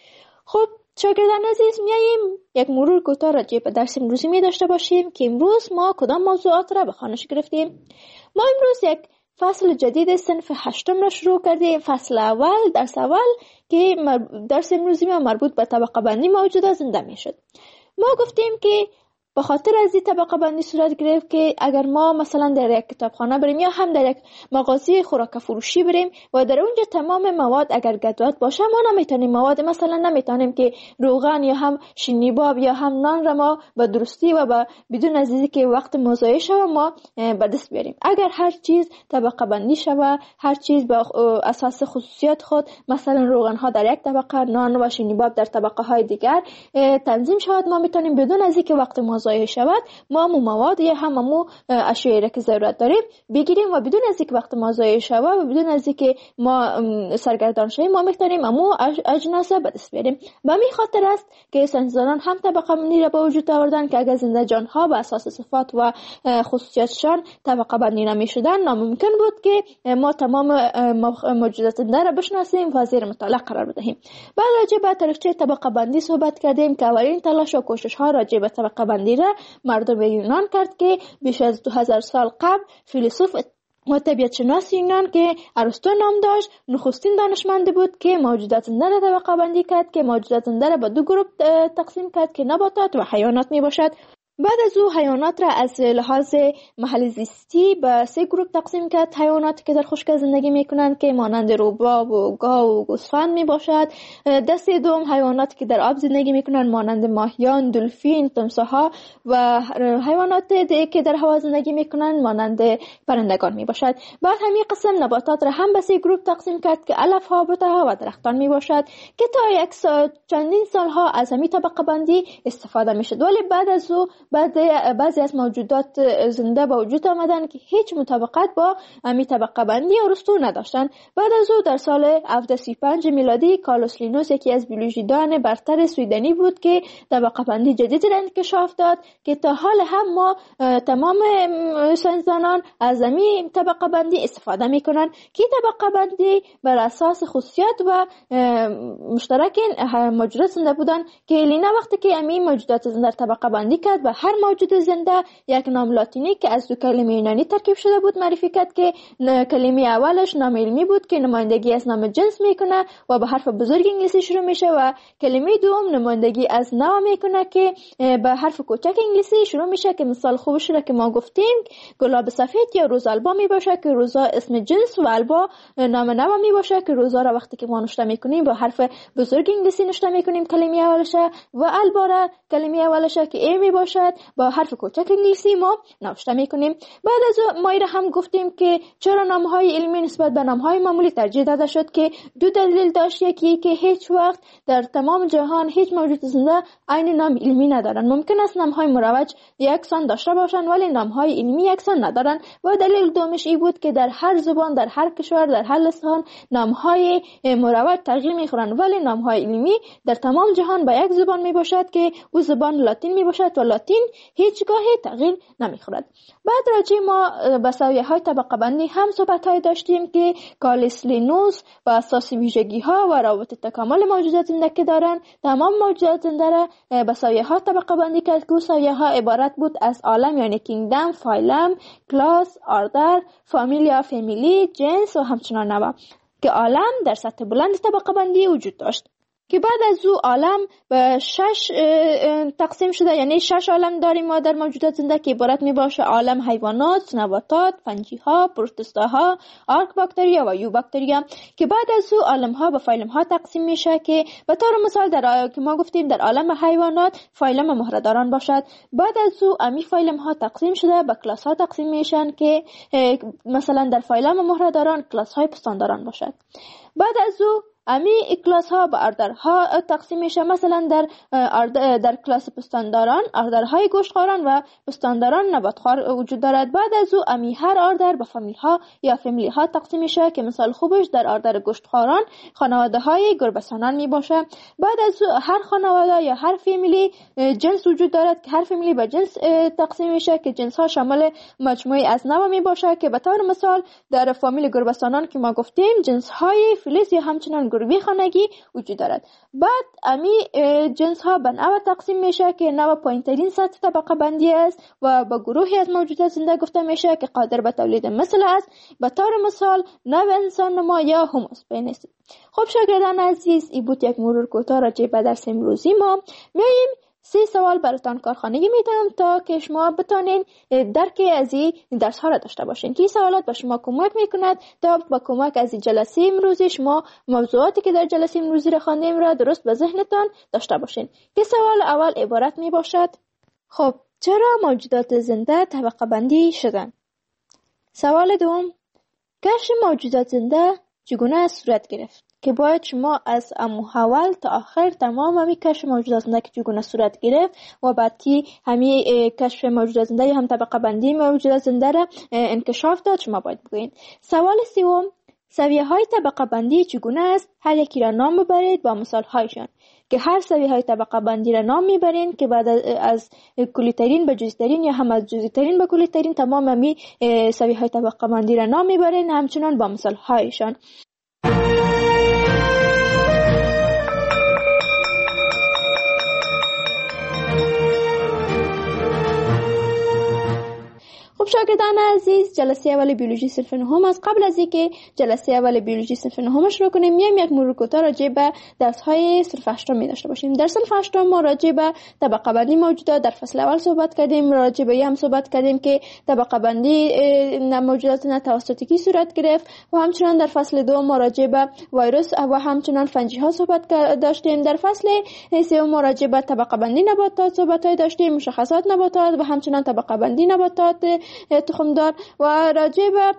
Speaker 3: خب شاگردان عزیز، میاییم یک مرور کوتاه راجع به درس امروزی می داشته باشیم که امروز ما کدام موضوعات را به خوانش گرفتیم. ما امروز یک فصل جدید صنف 8 را شروع کردیم. فصل اول، درس اول که درس امروزی ما مربوط به طبقه بندی موجودات زنده می شد. ما گفتیم که به خاطر از این طبقه بندی صورت گرفت که اگر ما مثلا در یک کتابخانه بریم یا هم در یک مغازه خوراک فروشی بریم و در اونجا تمام مواد اگر گدوات باشه، ما نمیتونیم مواد مثلا نمیتونیم که روغن یا هم شینیباب یا هم نان را ما به درستی و به بدون از اینکه که وقت مضایع شوه ما به دست بیاریم. اگر هر چیز طبقه بندی شوه، هر چیز به اساس خصوصیات خود، مثلا روغن ها در یک طبقه، نان و شینیباب در طبقه های دیگر تنظیم شود، ما میتونیم بدون از اینکه وقت ضایع شود ما مواد یا هم اشیایی را که ضرورت داریم بگیریم و بدون از اینکه وقت ما ضایع شود و بدون از اینکه ما سرگردان شویم ما میتونیم اجناس به دست بیاریم. به همین خاطر است که ساینسدانان هم طبقه بندی را به وجود آوردن که اگر زنده جان ها به اساس صفات و خصوصیاتشان طبقه بندی نمیشدن، ناممکن بود که ما تمام موجودات زنده را بشناسیم و زیر مطالعه قرار بدهیم. بعد راجع به تاریخچه طبقه بندی صحبت کردیم که اولین تلاش و کوشش ها راجع به طبقه بندی را مردم یونان کرد که بیش از 2000 سال قبل فیلسوف و طبیعت شناس یونان که ارسطو نام داشت نخستین دانشمند بود که موجودات زنده را طبقه بندی کرد که موجودات زنده را به دو گروه تقسیم کرد که نباتات و حیوانات می باشد. بعد از او حیوانات را از لحاظ محل زیستی به 3 گروه تقسیم کرد. حیواناتی که در خشک زندگی میکنند که مانند روباه و گاو و گوسفند می باشد. دسته دوم حیواناتی که در آب زندگی میکنند مانند ماهیان، دلفین، تمساح‌ها و حیوانات که در هوا زندگی میکنند مانند پرندگان می باشد. بعد همین قسم نباتات را هم به 3 گروه تقسیم کرد که علف ها، بوته ها و درختان می باشد که تا چندین سالها از همین طبقه بندی استفاده میشد. ولی بعد از او بعضی از موجودات زنده به وجود آمدن که هیچ مطابقت با همین طبقه بندی ارسطو نداشتن. بعد از او در سال 1735 میلادی کارلوس لینوس یکی از بیولوژیدان برتر سویدنی بود که طبقه بندی جدیدی را انکشاف داد که تا حال هم ما تمام ساینسدانان از همین طبقه بندی استفاده میکنن که طبقه بندی بر اساس خصوصیات و مشترک موجودات زنده بودن که لینا وقتی که همین موجودات زنده طبقه بندی کرد و هر موجود زنده یک نام لاتینی که از 2 کلمه یونانی ترکیب شده بود معرفی کرد که کلمه اولش نام علمی بود که نمایندگی از نام جنس میکنه و به حرف بزرگ انگلیسی شروع میشه و کلمه دوم نمایندگی از نوع میکنه که به حرف کوچک انگلیسی شروع میشه که مثال خوبش را که ما گفتیم گلاب سفید یا روز البا می باشه که روزا اسم جنس و البا نام نوع می باشه که روزا را وقتی که ما نوشته میکنیم با حرف بزرگ انگلیسی نوشته میکنیم کلمه اولشه و البا را کلمه اولشه که ای می باشد با حرف کوچک انگلیسی ما نوشته میکنیم. بعد از ما هم گفتیم که چرا نامهای علمی نسبت به نامهای معمولی ترجیح داده شد که 2 دلیل داشت. یکی که هیچ وقت در تمام جهان هیچ موجود زنده عین نام علمی ندارن. ممکن است نامهای مروج یکسان داشته باشن ولی نامهای علمی یکسان ندارن. و دلیل دومش این بود که در هر زبان، در هر کشور، در هر لسان نامهای مروج تغییر میخورن ولی نامهای علمی در تمام جهان به یک زبان می باشد که او زبان لاتین می باشد و لاتین پروتئین هیچگاه تغییر نمیخورد. بعد راجع ما به سویه‌های طبقه بندی هم صحبت‌های داشتیم که کالسینوس و اساسی ویژگی‌ها و روابط تکامل موجودات زنده که دارن، تمام موجودات زنده را به سویه‌ها طبقه بندی کرد که سویه‌ها عبارت بود از عالم یعنی کینگدم، فایلم، کلاس، آردر، فامیلیا، فامیلی، جنس و همچنان نوع که عالم در سطح بلند طبقه بندی وجود داشت که بعد از او عالم به 6 تقسیم شده، یعنی 6 عالم داریم ما در موجودات زنده که عبارت می باشه عالم حیوانات، نباتات، فنجی‌ها، پروتوستاها، آرک باکتریا و یو باکتریا که بعد از او عالم‌ها به فایلم‌ها تقسیم میشه که به طور مثال در که ما گفتیم در عالم حیوانات فایلم مهره‌داران باشد. بعد از او امی فایلم‌ها تقسیم شده به کلاس‌ها تقسیم میشن که مثلا در فایلم مهره‌داران کلاس‌های پستانداران باشد. بعد از او امی کلاس ها به اردرها تقسیم میشه، مثلا در کلاس پستانداران اردرهای گوشتخواران و پستانداران نباتخوار وجود دارد. بعد از او امی هر اردر به فامیل ها یا فامیلی ها تقسیم میشه که مثال خوبش در اردر گوشتخواران خانواده های گربه‌سانان می باشه. بعد از او هر خانواده یا هر فامیلی جنس وجود دارد که هر فامیلی به جنس تقسیم میشه که جنس ها شامل مجموعه از نوع می باشه که به طور مثال در فامیل گربه‌سانان که ما گفتیم جنس های فلز یا همچنان گروهی خانگی وجود دارد. بعد امی جنس ها به نوع تقسیم میشه که نوع پایین‌ترین سطح طبقه بندی است و با گروهی از موجودات زنده گفته میشه که قادر به تولید مثل است، به طور مثال نوع انسان نما یا هوموسپینس. خب شاگردان عزیز، این بود یک مرور کوتاه راجع به درس امروزی ما. میایم 3 سوال براتان کارخانگی میدم تا که شما بتانین درک از این درس ها را داشته باشین که این سوالات به شما کمک میکند تا با کمک از این جلسه امروزی شما موضوعاتی که در جلسه امروزی را خواندیم را درست به ذهنتان داشته باشین. که سوال اول عبارت می باشد: خب چرا موجودات زنده طبقه بندی شدن؟ سوال دوم: کشف موجودات زنده چگونه صورت گرفت؟ که باید شما از اول تا آخر تمام همی کشف موجودات زنده که چگونه صورت گرفت و بعد که همی کشف موجودات زنده یا هم طبقه بندی موجودات زنده را انکشاف داد شما باید بگوین. سوال سوم: سویه های طبقه بندی چگونه است؟ هر یکی را نام ببرید با مثال هایشان که هر سویه های طبقه بندی را نام میبرین که بعد از کلیترین به جزئی‌ترین یا هم از جزئی‌ترین به کلیترین تمام همی سویه های طبقه بندی را نام میبرین همچنان با مثال هایشان. خب شاگردان عزیز، جلسه اول بیولوژی صنف نهم است. قبل از اینکه جلسه اول بیولوژی صنف نهم شروع کنیم میایم یک مرور کوتاه راجع به درس‌های صنف هشتم می داشته باشیم. در صنف هشتم ما راجع به طبقه بندی موجودات در فصل اول صحبت کردیم، راجع به هم صحبت کردیم که طبقه بندی موجودات توسط کی صورت گرفت و همچنان در فصل دوم ما راجع به ویروس و همچنان فنجی‌ها صحبت داشتیم. در فصل سوم ما راجع به طبقه بندی نباتات صحبت داشتیم، مشخصات نباتات و همچنان طبقه بندی نباتات تخمدار و راجع به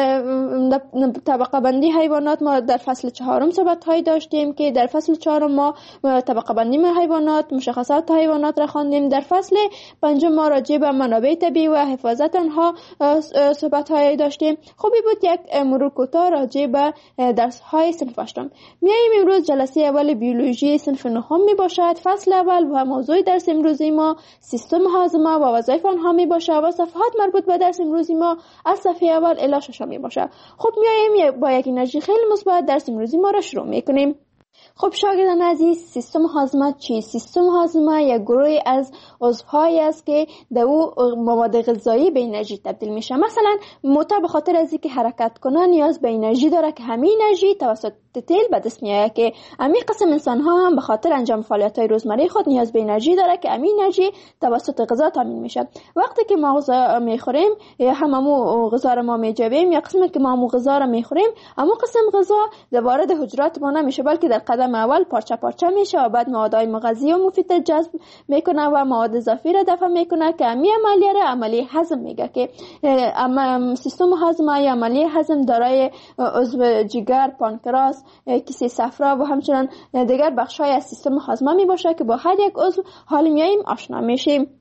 Speaker 3: طبقه بندی حیوانات ما در فصل 4 صحبت های داشتیم که در فصل 4 ما طبقه بندی حیوانات، مشخصات حیوانات را خواندیم. در فصل 5 ما راجع به منابع طبیعی و حفاظت آنها صحبت های داشتیم. خوبی بود یک مرور کوتاه راجع به درس های صنف هشتم. میایم امروز جلسه اول بیولوژی صنف نهم می باشد. فصل اول و موضوع درس امروزی ما سیستم هاضمه و وظایف آنها می باشد و صفحات مربوط به درس امروزی ما از صفحه اول الی 6 می باشه. خب میایم با یک انرژی خیلی مثبت درس امروزی ما را شروع میکنیم. خب شاگردان عزیز، سیستم هاضمه چیست؟ سیستم هاضمه یک گروه از عضوهایی است که در او مواد غذایی به انرژی تبدیل میشه. مثلا موتور به خاطر از اینکه حرکت کنه نیاز به انرژی داره که همین انرژی توسط تیل به دست میاد که همین قسم انسان ها هم به خاطر انجام فعالیت های روزمره خود نیاز به انرژی داره که همین انرژی توسط غذا تامین میشه. وقتی که ما غذا میخوریم یا هممو غذا رو ما میجویم یا قسمی که ما غذا رو میخوریم همون قسم غذا وارد حجرات ما نمیشه بلکه در قدم اول پارچه پارچه میشه و بعد موادهای مغذی و مفید جذب میکنه و مواد اضافی را دفع میکنه که همین عملیه را عملیه هضم میگه که سیستم هاضمه یا عملیه هضم دارای عضو جگر، پانکراس، کیسه صفرا و همچنان دیگر بخش‌های از سیستم هاضمه می باشه که با هر یک عضو حال میایم آشنا میشیم.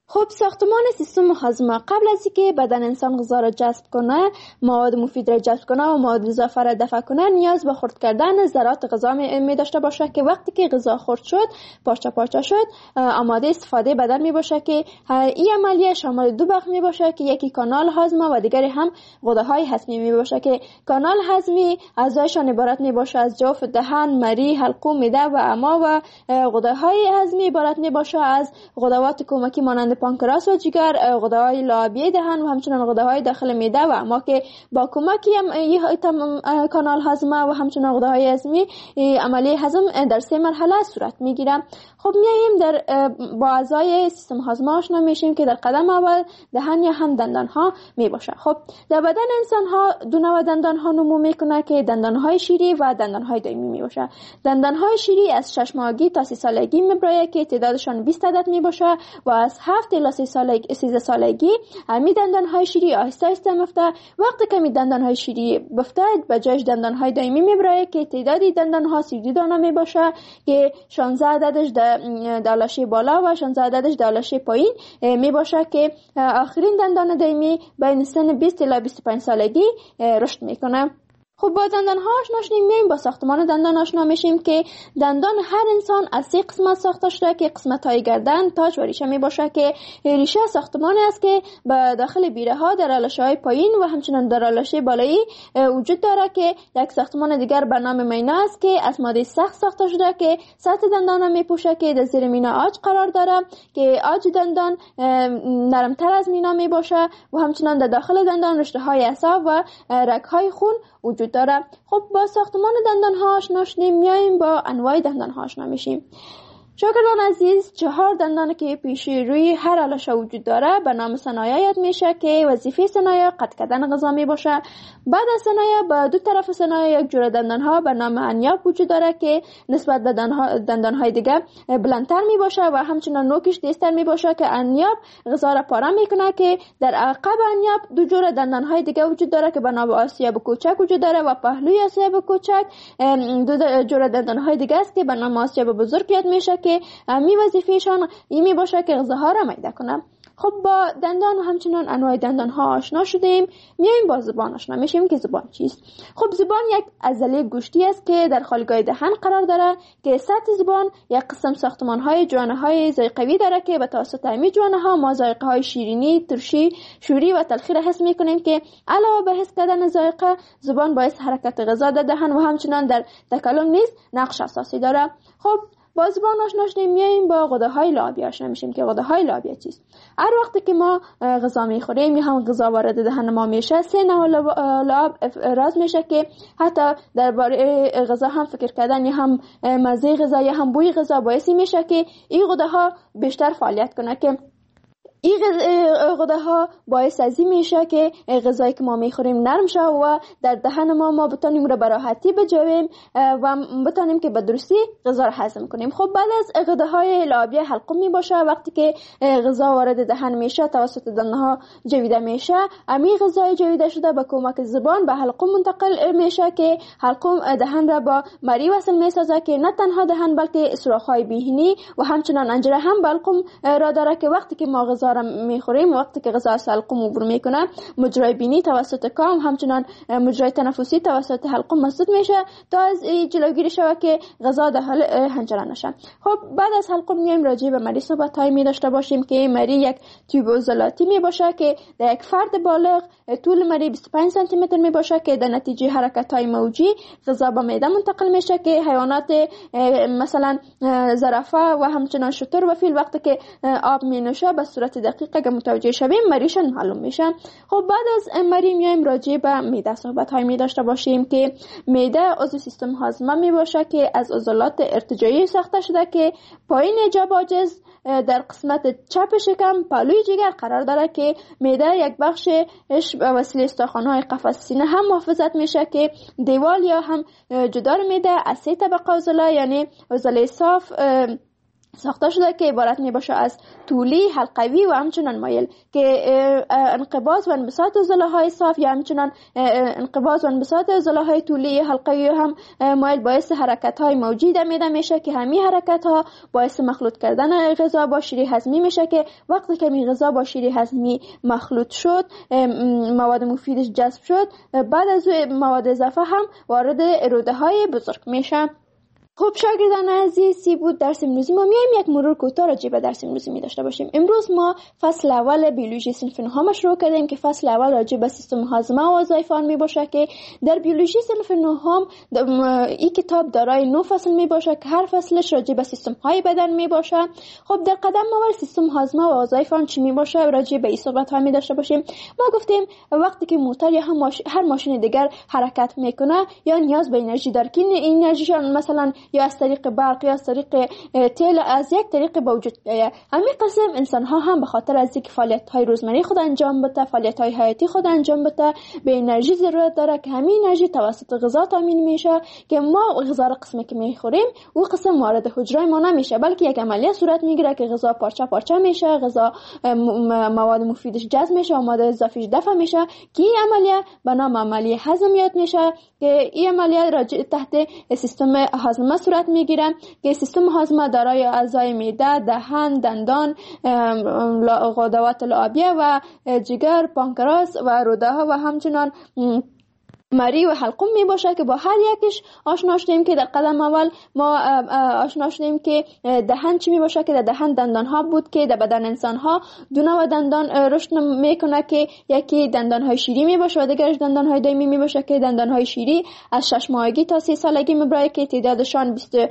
Speaker 3: خب ساختمان سیستم هاضمه قبل از اینکه بدن انسان غذا را جذب کنه، مواد مفید را جذب کنه و مواد اضافه را دفع کنه، نیاز به خرد کردن ذرات غذا می داشته باشه که وقتی که غذا خرد شد، پارچه پارچه شد، آماده استفاده بدن می باشه که این عملیه شامل دو بخش می باشه که یکی کانال هاضمه و دیگری هم غده‌های هضمی می باشه که کانال هضمی اعضایشان عبارت می باشه از جوف دهن، مری، حلقوم، معده و امعا و غده‌های هضمی عبارت می باشه از غدوات کمکی مانند پانکراس و جگر، غده‌های لعابی دهن و همچنین غده‌های داخل معده و امعا که با کمک کانال هاضمه و همچنین غده‌های هضمی عملیه هضم در 3 مرحله صورت میگیره. خب میایم در با اعضای سیستم هاضمه آشنا میشیم که در قدم اول دهن یا هم دندان ها می باشه. خب در بدن انسان ها دو نوع دندان ها نمو میکنه که دندان های شیری و دندان های دائمی می باشه. دندان های شیری از 6 ماهگی تا 30 سالگی میبره که تعدادشان 20 عدد می باشه و از 7 الی 13 سالگی همین دندان های شیری آهسته آهسته میفته. وقتی که می دندان های شیری بفته به جایش دندان های دائمی میبره که تعداد دندان ها 32 دانه می باشه که 16 عددش در لاشه بالا و 16 عددش در لاشه پایین می باشه که آخرین دندان دائمی بین سن 20 الی 25 سالگی رشد میکنه. خب با دندان ها آشنا شدیم، میایم با ساختمان دندان آشنا میشیم که دندان هر انسان از 3 قسمت ساخته شده که قسمت های گردن، تاج و ریشه می باشه که ریشه ساختمانی است که به داخل بیره ها در آلاشه های پایین و همچنین در آلاشه بالایی وجود داره که یک ساختمان دیگر به نام مینا است که از ماده سخت ساخته شده که سطح دندان می پوشه که در زیر مینا عاج قرار داره که عاج دندان نرمتر از مینا می باشه و همچنین در داخل دندان رشته های اعصاب و رگ های خون وجود داره. خب با ساختمان دندان ها آشنا شدیم، میایم با انواع دندان ها آشنا میشیم. شاگردان عزیز، 4 دندان که پیش روی هر آلاشه وجود داره به نام ثنایا یاد میشه که وظیفه ثنایا قطع کردن غذا می باشه. بعد از ثنایا به دو طرف ثنایا یک جوره دندان ها به نام انیاب وجود داره که نسبت به دندان های دیگه بلندتر می باشه و همچنین نوکش تیزتر می باشه که انیاب غذا را پاره میکنه که در عقب انیاب دو جوره دندان های دیگه وجود داره که به نام آسیاب کوچک وجود داره و پهلوی آسیاب کوچک دو جوره دندان های دیگه است که به نام آسیاب بزرگ یاد میشه که می وظیفه‌شان می باشه که غذاها را میده کنه. خب با دندان و همچنان انواع دندان ها آشنا شدیم، میایم با زبان آشنا میشیم که زبان چیست. خب زبان یک عضله گوشتی است که در خالگاه دهن قرار داره که سطح زبان یک قسم ساختمان های جوانه های ذائقه‌ای داره که به توسط همین جوانه ها ما ذائقه های شیرینی، ترشی، شوری و تلخی را حس میکنیم که علاوه به حس کردن ذائقه، زبان باعث حرکت غذا در دهن و همچنان در تکلم نیز نقش اساسی داره. خب با زبان آشنا شدیم، میایم با غده‌های لعابی آشنا میشیم که غده‌های لعابی چیست. هر وقتی که ما غذا میخوریم یا هم غذا وارد دهن ما میشه، 3 نوع لعاب افراز میشه که حتی درباره غذا هم فکر کردن یا هم مزه غذا یا هم بوی غذا باعث میشه که این غده‌ها بیشتر فعالیت کنه که این غده‌ها باعث از این میشه که غذایی که ما میخوریم نرم شه و در دهن ما بتونیم رو به راحتی بجویم و بتونیم که به درستی غذا رو هضم کنیم. خب بعد از غده‌های لعابی حلقوم میباشه. وقتی که غذا وارد دهن میشه توسط دندان‌ها جویده میشه، همین غذای جویده شده به کمک زبان به حلقوم منتقل میشه که حلقوم دهن را با مری وصل میسازه که نه تنها دهن بلکه سوراخ‌های بینی و همچنان انجره هم به حلقوم را داره که وقتی که ما غذا را میخوریم، وقتی که غذا از حلقوم عبور میکنه، مجرای بینی توسط کام همچنان مجرای تنفسی توسط حلقوم مسدود میشه تا از جلوگیری شود که غذا داخل حنجره نشه. خب بعد از حلقوم میایم راجع به مری صحبت‌هایی می داشته باشیم که مری یک تیوب عضلاتی می باشه که در یک فرد بالغ طول مری 25 سانتی متر می باشه که در نتیجه حرکت‌های موجی غذا به معده منتقل میشه که حیوانات مثلا زرافه و همچنان شتر و فیل وقتی که آب می نوشه به صورت دقیق که متوجه شویم مریشان معلوم میشه. خب بعد از مری میایم راجع به معده صحبت‌های می داشته باشیم که معده عضو سیستم هاضمه می باشه که از عضلات ارتجاعی ساخته شده که پایین جب عاجز در قسمت چپ شکم پهلوی جگر قرار داره که معده یک بخشش به وسیله استخوان‌های قفس سینه هم محافظت میشه که دیوال یا هم جدار معده از 3 طبقه عضله یعنی عضله صاف، ساخته شده که عبارت می باشه از طولی، حلقوی و همچنان مایل که انقباض و انبساط ضلعهای صاف یا همچنان انقباض و انبساط ضلعهای طولی حلقوی هم مایل باعث حرکت های موجی دمیده میشه که همین حرکت ها باعث مخلوط کردن غذا با شیره هضمی میشه که وقتی که این غذا با شیره هضمی مخلوط شد، مواد مفیدش جذب شد، بعد از مواد اضافه هم وارد روده های بزرگ میشه. خب شاگردان عزیزی بود درس امروزی ما میایم یک مرور کوتاه راجع به درس امروزی می داشته باشیم. امروز ما فصل اول بیولوژی صنف نهم شروع کردیم که فصل اول راجع به سیستم هاضمه و وظایف آن می باشه که در بیولوژی صنف نهم این کتاب دارای 9 فصل می باشه که هر فصلش راجع به سیستم های بدن می باشه. خب در قدم اول سیستم هاضمه و وظایف آن چی می باشه راجع به این صحبت ها می داشته باشیم. ما گفتیم وقتی که موتور یا هر ماشین دیگر حرکت میکنه یا نیاز به انرژی داره که انرژیشان مثلا یا از طریق برق یا از طریق تیل از یک طریق به وجود بیاید. همین قسم انسان ها هم به خاطر از اینکه فعالیت های روزمره خود انجام بده، فعالیت های حیاتی خود انجام بده، به انرژی ضرورت داره که همین انرژی توسط غذا تامین میشه که ما غذا را قسمی که میخوریم و قسم وارد حجره ما نمیشه بلکه یک عملیه صورت میگیره که غذا پارچه پارچه میشه، غذا مواد مفیدش جذب میشه و مواد اضافیش دفع میشه که این عملیه به نام عملیه هضمیات میشه که این عملیه راجع تحت سیستم هاضمه صورت میگیره که سیستم هاضمه دارای اعضای معده، دهان، دندان، غدوات لعابیه و جگر، پانکراس و روده ها و همچنان مری و حلقوم می باشه که با هر یکش آشنا شدیم که در قدم اول ما آشنا شدیم که دهن چی می باشه که در دهن دندان ها بود که در بدن انسان ها دو نوع دندان رشد میکنه که یکی دندان های شیری می باشه و دیگرش دندان های دایمی می باشه که دندان های شیری از 6 ماهگی تا 3 سالگی میبره که تعدادشان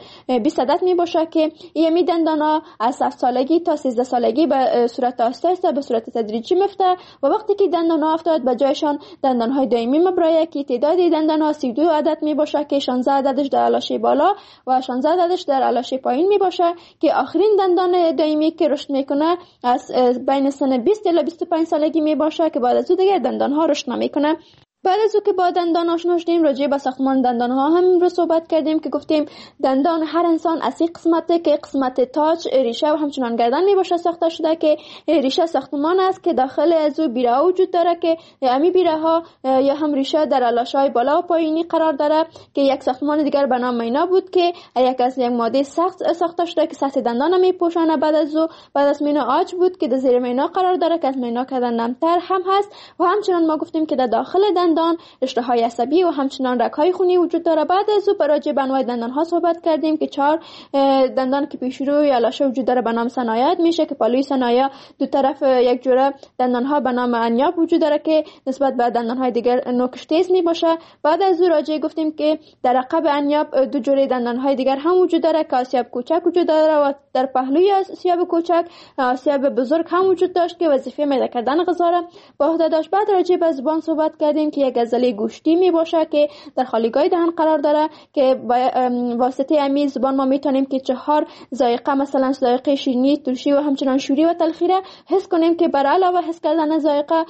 Speaker 3: 20 عدد می باشه که یمی دندان ها از 7 سالگی تا 13 سالگی به صورت آهسته آهسته به صورت تدریجی میفته و وقتی که دندان ها افتاد به جایشان دندان های دایمی میبره که تعداد دندان ها 32 عدد می باشه که 16 عددش در علاشه بالا و 16 عددش در علاشه پایین می باشه که آخرین دندان دایمی که رشد میکنه از بین سن 20 تا 25 سالگی می باشه که بعد از اون دیگه دندان ها رشد نمیکنه. بعد از که با دندان آشنا شدیم راجع به ساختمان دندان ها هم رو صحبت کردیم که گفتیم دندان هر انسان از این قسمته که قسمت تاج، ریشه و همچنان گردن می باشه ساخته شده که ریشه ساختمان است که داخل از او بیره ها وجود داره که امی بیره ها یا هم ریشه در علاشه های بالا و پایینی قرار داره که یک ساختمان دیگر به نام مینا بود که یک از یک ماده سخت ساخته شده که سطح دندان می پوشانه. بعد از مینا عاج بود که در زیر مینا قرار داره که از مینا کردن نمتر هم هست و همچنان ما گفتیم که در داخل دندان رشته های عصبی و همچنان رگ های خونی وجود داره. بعد از او راجع به انواع دندان ها صحبت کردیم که 4 دندان که پیش روی علاشه وجود داره به نام ثنایا میشه که پالوی ثنایا دو طرف یک جوره دندان ها به نام انیاب وجود داره که نسبت به دندان های دیگر نوکش تیز می باشه. بعد از او راجع گفتیم که در عقب انیاب دو جوره دندان های دیگر هم وجود داره که آسیاب کوچک وجود داره و در پهلوی آسیاب کوچک آسیاب بزرگ هم وجود داشت که وظیفه معده کردن غذا را به عهده داشت. بعد راجع به زبان صحبت کردیم که یک عضله گوشتی می باشه که در خالیگاه دهان قرار داره که با واسطه امی زبان ما میتونیم که 4 ذائقه مثلا ذائقه شیرینی، ترشی و همچنان شوری و تلخی را حس کنیم که بر علاوه حس کردن ذائقه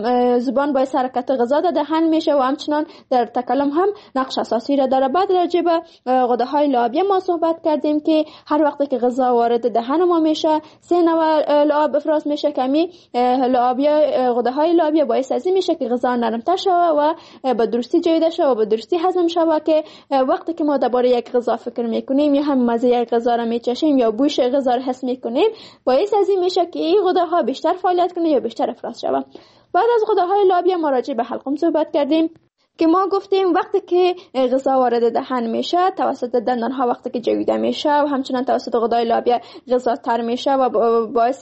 Speaker 3: زبان باعث حرکت غذا در دهان میشه و همچنان در تکلم هم نقش اساسی را داره. بعد راجع به غده های لعابیه ما صحبت کردیم که هر وقتی که غذا وارد دهان ما میشه 3 نوع لعاب افراز میشه که امی لعابیه غده های لعابیه باعث از این میشه که غذا نرمتر شود و به درستی جویده شود و به درستی هضم شود که وقتی که ما درباره یک غذا فکر میکنیم یا هم مزه یک غذا را میچشیم یا بوش غذا را حس میکنیم باعث از این میشه که این غده ها بیشتر فعالیت کنه یا بیشتر افراز شود. بعد از غده های لعابیه ما راجع به حلقوم صحبت کردیم که ما گفتیم وقتی که غذا وارد دهان میشه توسط دندان ها وقتی که جویده میشه و همچنان توسط غدای لعابیه غذا تر میشه و باعث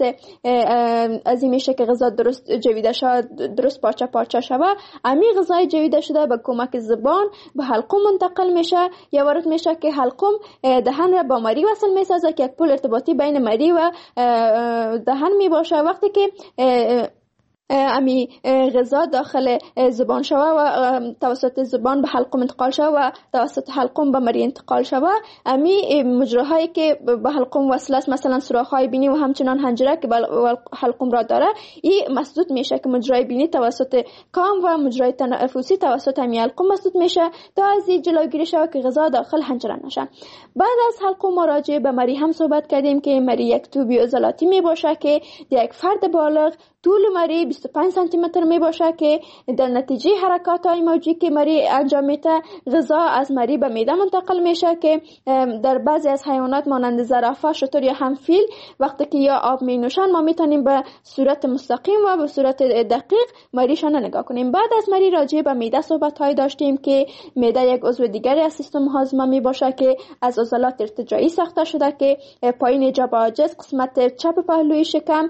Speaker 3: از این میشه که غذا درست جویده شود، درست پارچه پارچه شود. امی غذای جویده شده به کمک زبان به حلقوم منتقل میشه یا وارد میشه که حلقوم دهان را با مری وصل میسازه که یک پل ارتباطی بین مری و دهان میباشه. وقتی که امی غذا داخل زبان شوه و توسط زبان به حلقوم انتقال شوه و توسط حلقوم به مری انتقال شوه. امی مجراهایی که به حلقوم وصل است، مثلا سوراخ‌های بینی و همچنان حنجره که حلقوم را داره، این مسدود میشه که مجرای بینی توسط کام و مجرای تنفسی توسط امی حلقوم مسدود میشه تا از این جلوگیری شوه که غذا داخل حنجره نشه. بعد از حلقوم ما راجع به مری هم صحبت کردیم که مری یک توبی عضلاتی می باشه که یک فرد بالغ طول مری 25 سانتی متر می باشه که در نتیجه حرکات های موجی که مری انجام میده غذا از مری به معده منتقل میشه که در بعضی از حیوانات مانند زرافه، شتر یا هم فیل وقتی که یا آب می نوشن ما میتونیم به صورت مستقیم و به صورت دقیق مریشان نگاه کنیم. بعد از مری راجع به معده صحبت های داشتیم که معده یک عضو دیگری از سیستم هاضمه می باشه که از عضلات ارتجاعی ساخته شده که پایین جبهه عاجز قسمت چپ پهلوی شکم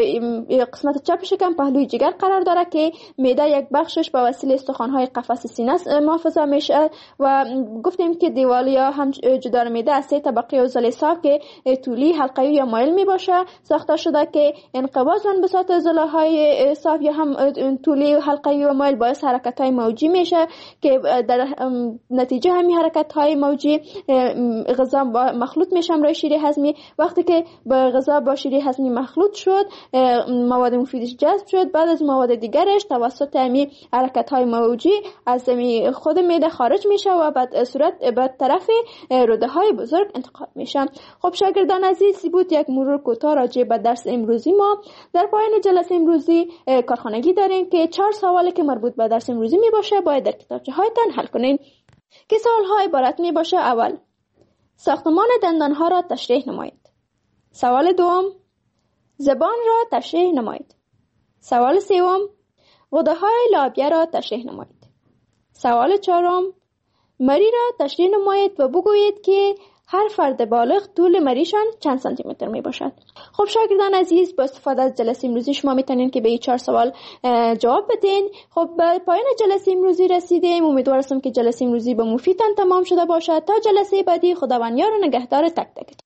Speaker 3: چپ شکم پهلوی جگر قرار داره که معده یک بخشش به وسیله استخوان‌های قفس سینه محافظه میشه و گفتیم که دیوال یا هم جدار معده از 3 طبقه عضله صاف که طولی، حلقه‌ای یا مایل می باشه ساخته شده که انقباض و انبساط عضله‌های صاف یا هم طولی و حلقه‌ای و مایل باعث حرکت‌های موجی میشه که در نتیجه همین حرکت‌های موجی غذا مخلوط میشه برای شیره هضمی. وقتی که به غذا با شیره هضمی مخلوط شد مواد مفیدش جذب شد، بعد از مواد دیگرش توسط امی حرکت‌های موجی از خود معده خارج میشه و بعد صورت به طرف روده‌های بزرگ انتقال میشه. خب شاگردان عزیز، بود یک مرور کوتاه راجع به درس امروزی ما. در پایان جلسه امروزی کارخانگی داریم که 4 سوالی که مربوط به درس امروزی می باشه باید در کتابچه هایتان حل کنین که سوال‌ها عبارت می باشه: اول، ساختمان دندان‌ها را تشریح نمایید. سوال دوم، زبان را تشریح نمایید. سوال سوم، غده‌های لابیه را تشریح نمایید. سوال چهارم، مری را تشریح نمایید و بگویید که هر فرد بالغ طول مریشان چند سانتی متر می باشد. خب شاگردان عزیز، با استفاده از جلسه امروزی شما میتونین که به این 4 سوال جواب بدین. خب به پایان جلسه امروزی رسیدیم. امیدوار هستم که جلسه امروزی به مفیدتان تمام شده باشد. تا جلسه بعدی، خداوند یار و نگهدار تک تک.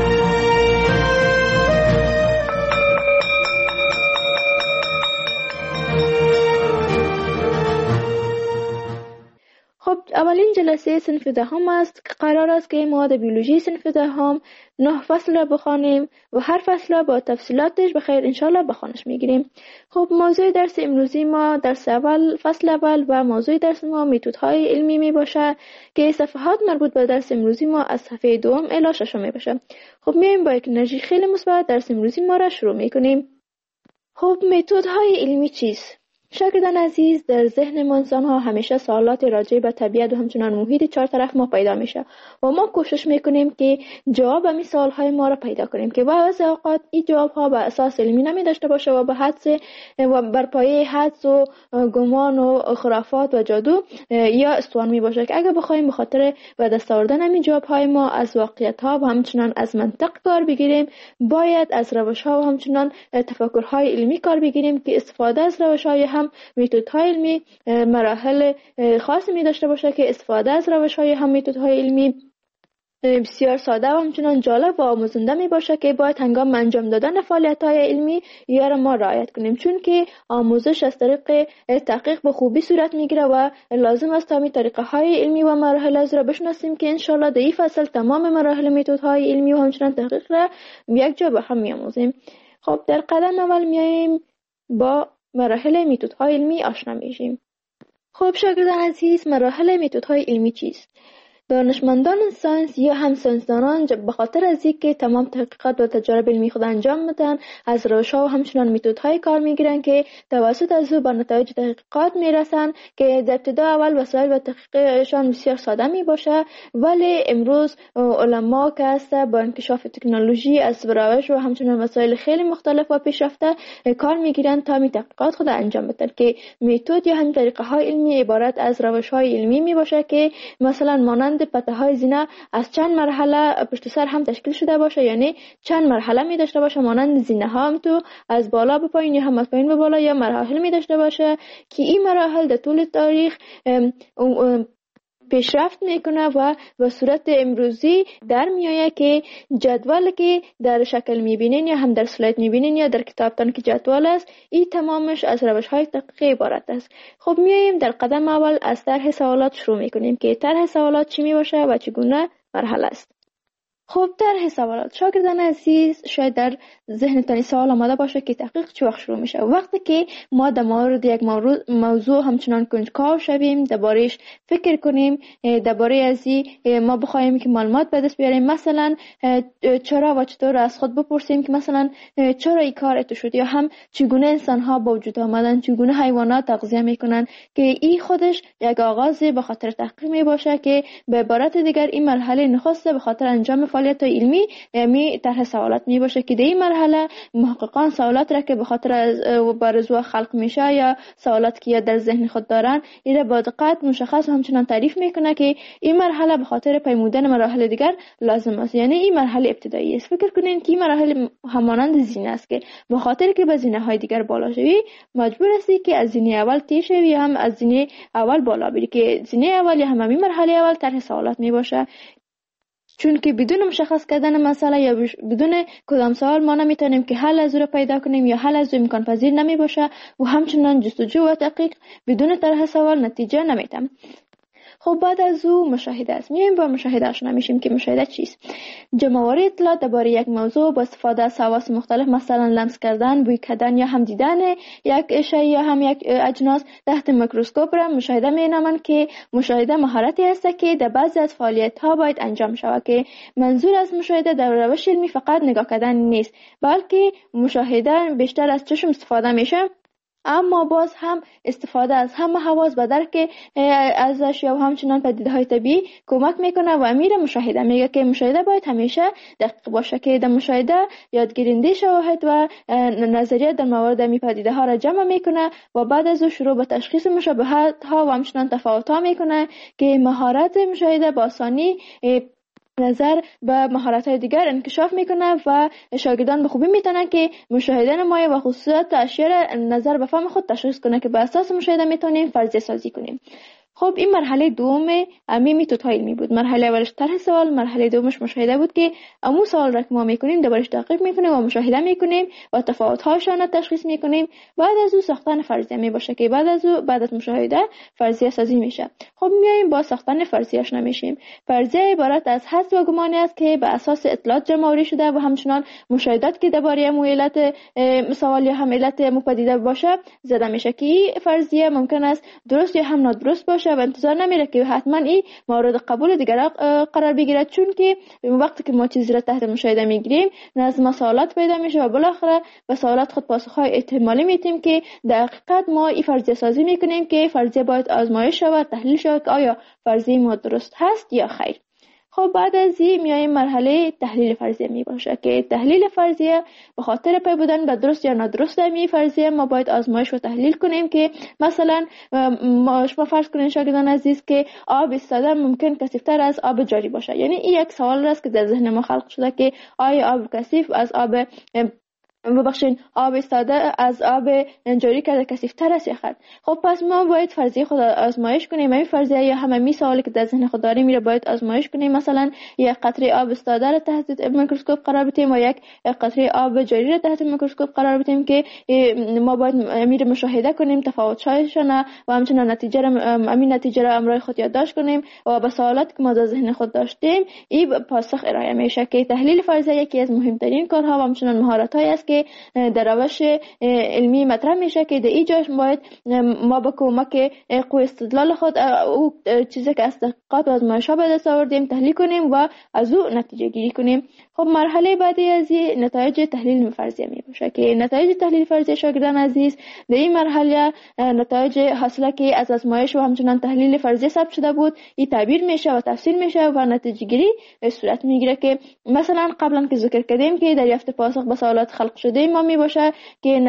Speaker 3: خب اولین جلسه صنف دهم است که قرار است که مواد بیولوژی صنف دهم 9 فصل را بخوانیم و هر فصل را با تفصیلاتش بخیر انشالله بخوانش میگیریم. خب موضوع درس امروزی ما درس اول فصل اول و موضوع درس ما متدهای علمی می باشه که صفحات مربوط به درس امروزی ما از صفحه 2 الی 6 می باشه. خب میایم با یک انرژی خیلی مثبت درس امروزی ما را شروع میکنیم. خب متدهای علمی چیست؟ شاگردان عزیز، در ذهن انسان ها همیشه سوالات راجع به طبیعت و همچنان محیط 4 طرف ما پیدا میشه و ما کوشش میکنیم که جواب همین سوال های ما را پیدا کنیم که بعضی اوقات این جواب ها به اساس علمی نمی داشته باشه و به حدس و بر پایه حدس و گمان و خرافات و جادو یا استوان می باشه که اگه بخوایم به خاطر و دست آوردن همین جواب های ما از واقعیت ها و همچنان از منطق کار بگیریم، باید از روش ها و همچنان تفکر های علمی کار بگیریم که استفاده از روش های هم متدهای علمی مراحل خاصی می داشته باشه که استفاده از روش‌های هم متدهای علمی بسیار ساده و همچنان جالب و آموزنده می باشه که باید هنگام انجام دادن فعالیت‌های علمی یا ما رعایت کنیم، چون که آموزش از طریق تحقیق به خوبی صورت میگیره و لازم است تا طریقه‌های علمی و مراحل از را بشناسیم که انشالله در این فصل تمام مراحل متدهای علمی و همچنان تحقیق را یک جا به هم می‌آموزیم. خب در قدم اول میایم با مراحل متدهای علمی آشنا میشیم. خب شاگردان عزیز، مراحل متدهای علمی چیست؟ دانشمندان ساینس یا هم ساینسدانان به خاطر از اینکه تمام تحقیقات و تجارب علمی خود انجام میدن، از روش‌ها و همچنان متدهای کار میگیرن که توسط از او به نتایج تحقیقات میرسن که در ابتدا اول وسایل و تحقیقشان بسیار ساده می باشه، ولی امروز علما که هست با انکشاف تکنولوژی از روش و همچنان وسایل خیلی مختلف و پیشرفته کار میگیرن تا می تحقیقات خود انجام بدن که متد یا هم طریقه های علمی عبارت از روش های علمی می باشه که مثلا مانند پته های زینه از چند مرحله پشت سر هم تشکیل شده باشه، یعنی چند مرحله می داشته باشه، مانند زینه ها هم تو از بالا به پایین یا هم از پایین به بالا یا مراحل می داشته باشه که این مراحل در طول تاریخ پیشرفت میکنه و به صورت امروزی در میآید که جدول که در شکل میبینین یا هم در سلاید میبینین یا در کتابتان که جدول است، این تمامش از روش های دقیقی عبارت است. خب میاییم در قدم اول از طرح سوالات شروع میکنیم که طرح سوالات چی میباشه و چگونه مرحله است. خب طرح سوالات، شاگردان عزیز شاید در ذهنتان سوال آمده باشه که تحقیق چه وقت شروع میشه. وقتی که ما در مورد یک موضوع همچنان کنجکاو شویم، درباره‌اش فکر کنیم، درباره ازی ما بخوایم که معلومات به دست بیاریم، مثلا چرا و چطور از خود بپرسیم که مثلا چرا این کار اتفاق شد، یا هم چگونه انسان ها با وجود آمدن، چگونه حیوانات تغذیه میکنن، که این خودش یک آغاز به خاطر تحقیق می باشه که به عبارت دیگر این مرحله نخست به خاطر انجام فعالیت علمی می طرح سوالات می باشه که در این مرحله محققان سوالات را که به خاطر بارزو خلق میشه یا سوالات که در ذهن خود دارن این را با دقت مشخص همچنان تعریف میکنه که این مرحله به خاطر پیمودن مراحل دیگر لازم است. یعنی این مرحله ابتدایی است. فکر کنین که این مرحله همانند زینه است که به خاطر که به زینه های دیگر بالا شوی مجبور هستی که از زینه اول تیر شوی یا هم از زینه اول بالا بری، که زینه اول یا هم این مرحله اول طرح سوالات می باشه. چون که بدون مشخص کردن مسئله یا بدون کدام سوال ما نمیتونیم که حل از او را پیدا کنیم یا حل از او امکان پذیر نمی باشه و همچنان جستجو و تحقیق بدون طرح سوال نتیجه نمیتیم. خب بعد از او مشاهده است. میایم با مشاهده آشنا میشیم که مشاهده چیست. جمع‌آوری اطلاعات درباره یک موضوع با استفاده از حواس مختلف، مثلا لمس کردن، بوی کردن یا هم دیدن یک شیء یا هم یک اجناس تحت میکروسکوپ را مشاهده مینامند که مشاهده مهارتی است که در بعضی از فعالیت‌ها باید انجام شود، که منظور از مشاهده در روش علمی فقط نگاه کردن نیست، بلکه مشاهده بیشتر از چشم استفاده میشه، اما باز هم استفاده از همه حواس به درک ازش یا همچنان پدیده‌های طبیعی کمک میکنه و امیر مشاهده میگه که مشاهده باید همیشه دقیق باشه، که در مشاهده یادگیرنده شواهد و نظریه در مورد می پدیده ها را جمع میکنه و بعد از او شروع به تشخیص مشابهت ها و همچنان تفاوت ها میکنه که مهارت مشاهده با آسانی نظر به مهارت‌های دیگر انکشاف میکنه و شاگردان به خوبی میتونن که مشاهده نمایه و خصوصیات اشیاء را نظر به فهم خود تشخیص کنه که به اساس مشاهده میتونیم فرضیه سازی کنیم. خب این مرحله دوم میتود علمی بود. مرحله اولش طرح سوال، مرحله دومش مشاهده بود که امو سوال را که ما میکنیم دربارش تحقیق میکنیم و مشاهده میکنیم و تفاوت‌هاشون را تشخیص میکنیم. بعد از او ساختن فرضیه میباشه که بعد از مشاهده فرضیه سازی میشه. خب میایم با ساختن فرضیه آشنا میشیم. فرضیه عبارت از حدس و گمانی است که به اساس اطلاعات جمع‌آوری شده و همچنان مشاهدات که درباره علت سوال یا هم علت پدیده باشه زده میشه، که فرضیه ممکن است درست یا هم نادرست باشه و انتظار نمیره که حتما این مورد قبول دیگر قرار بگیرد، چون که وقتی که ما چیزی را تحت مشاهده میگیریم نظم سوالات پیدا میشه و بالاخره به سوالات خود پاسخهای احتمالی میتیم که در حقیقت ما این فرضیه سازی میکنیم که فرضیه باید آزمایش شود، تحلیل شود که آیا فرضیه ما درست هست یا خیر. خب بعد از این میایم مرحله تحلیل فرضیه می باشه که تحلیل فرضیه به خاطر پی بودن به درست یا نادرست می فرضیه ما باید آزمایش و تحلیل کنیم، که مثلا شما فرض کنین شاگردان عزیز که آب ایستاده ممکن کثیف‌تر از آب جاری باشه. یعنی این یک سوال است که در ذهن ما خلق شده که آیا آب کثیف از آب آب ایستاده از آب جاری کرده کثیف‌تر است یا خیر. خب پس ما باید فرضیه خود آزمایش کنیم. این فرضیه یا همین سوالی که در ذهن خود داریم میره باید آزمایش کنیم. مثلا یک قطره آب ایستاده را تحت میکروسکوپ قرار بدیم و یک قطره آب جاری را تحت میکروسکوپ قرار بدیم که ما باید امیر مشاهده کنیم تفاوت‌هایشان و همچنین نتیجه را امرای خود یادداشت کنیم و به سوالات که ما در ذهن خود داشتیم این پاسخ ارائه میشه، که تحلیل فرضیه یکی از مهمترین کارها و همچنین مهارت‌هایی است که در روش علمی مطرح میشه، که در اینجاش باید ما با کمک قوه استدلال خود او چیزی که از تحقیقات و آزمایش‌ها به دست آوردیم تحلیل کنیم و از او نتیجه گیری کنیم. خب مرحله بعدی از نتایج تحلیل فرضیه می باشه، که نتایج تحلیل فرضیه شاگردان عزیز در این مرحله نتایج حاصله که از آزمایش و همچنین تحلیل فرضیه ثبت شده بود این تعبیر میشه و تفسیر میشه و نتیجه گیری صورت میگیره، که مثلا قبلا که ذکر کردیم که دریافت پاسخ به سوالات خلق شده ما می باشه که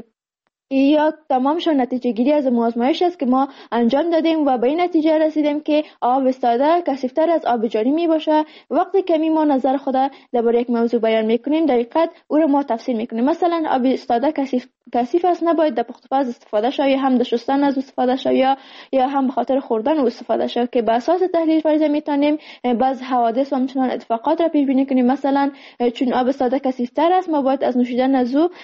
Speaker 3: یا تمامشون نتیجه گیری از آزمایش است که ما انجام دادیم و به این نتیجه رسیدیم که آب ایستاده کثیف‌تر از آب جاری می باشه. وقتی که ما نظر خود درباره یک موضوع بیان میکنیم در حقیقت او را ما تفسیر میکنیم. مثلا آب ایستاده کثیف است، نباید در پخت و پز استفاده شود یا هم در شستن از استفاده شود یا هم به خاطر خوردن او استفاده شود، که بر اساس تحلیل فرضیه میتونیم بعض حوادث و همچنان اتفاقات را پیش بینی کنیم. مثلا چون آب ساده کثیف‌تر است، ما باید از نوشیدن از او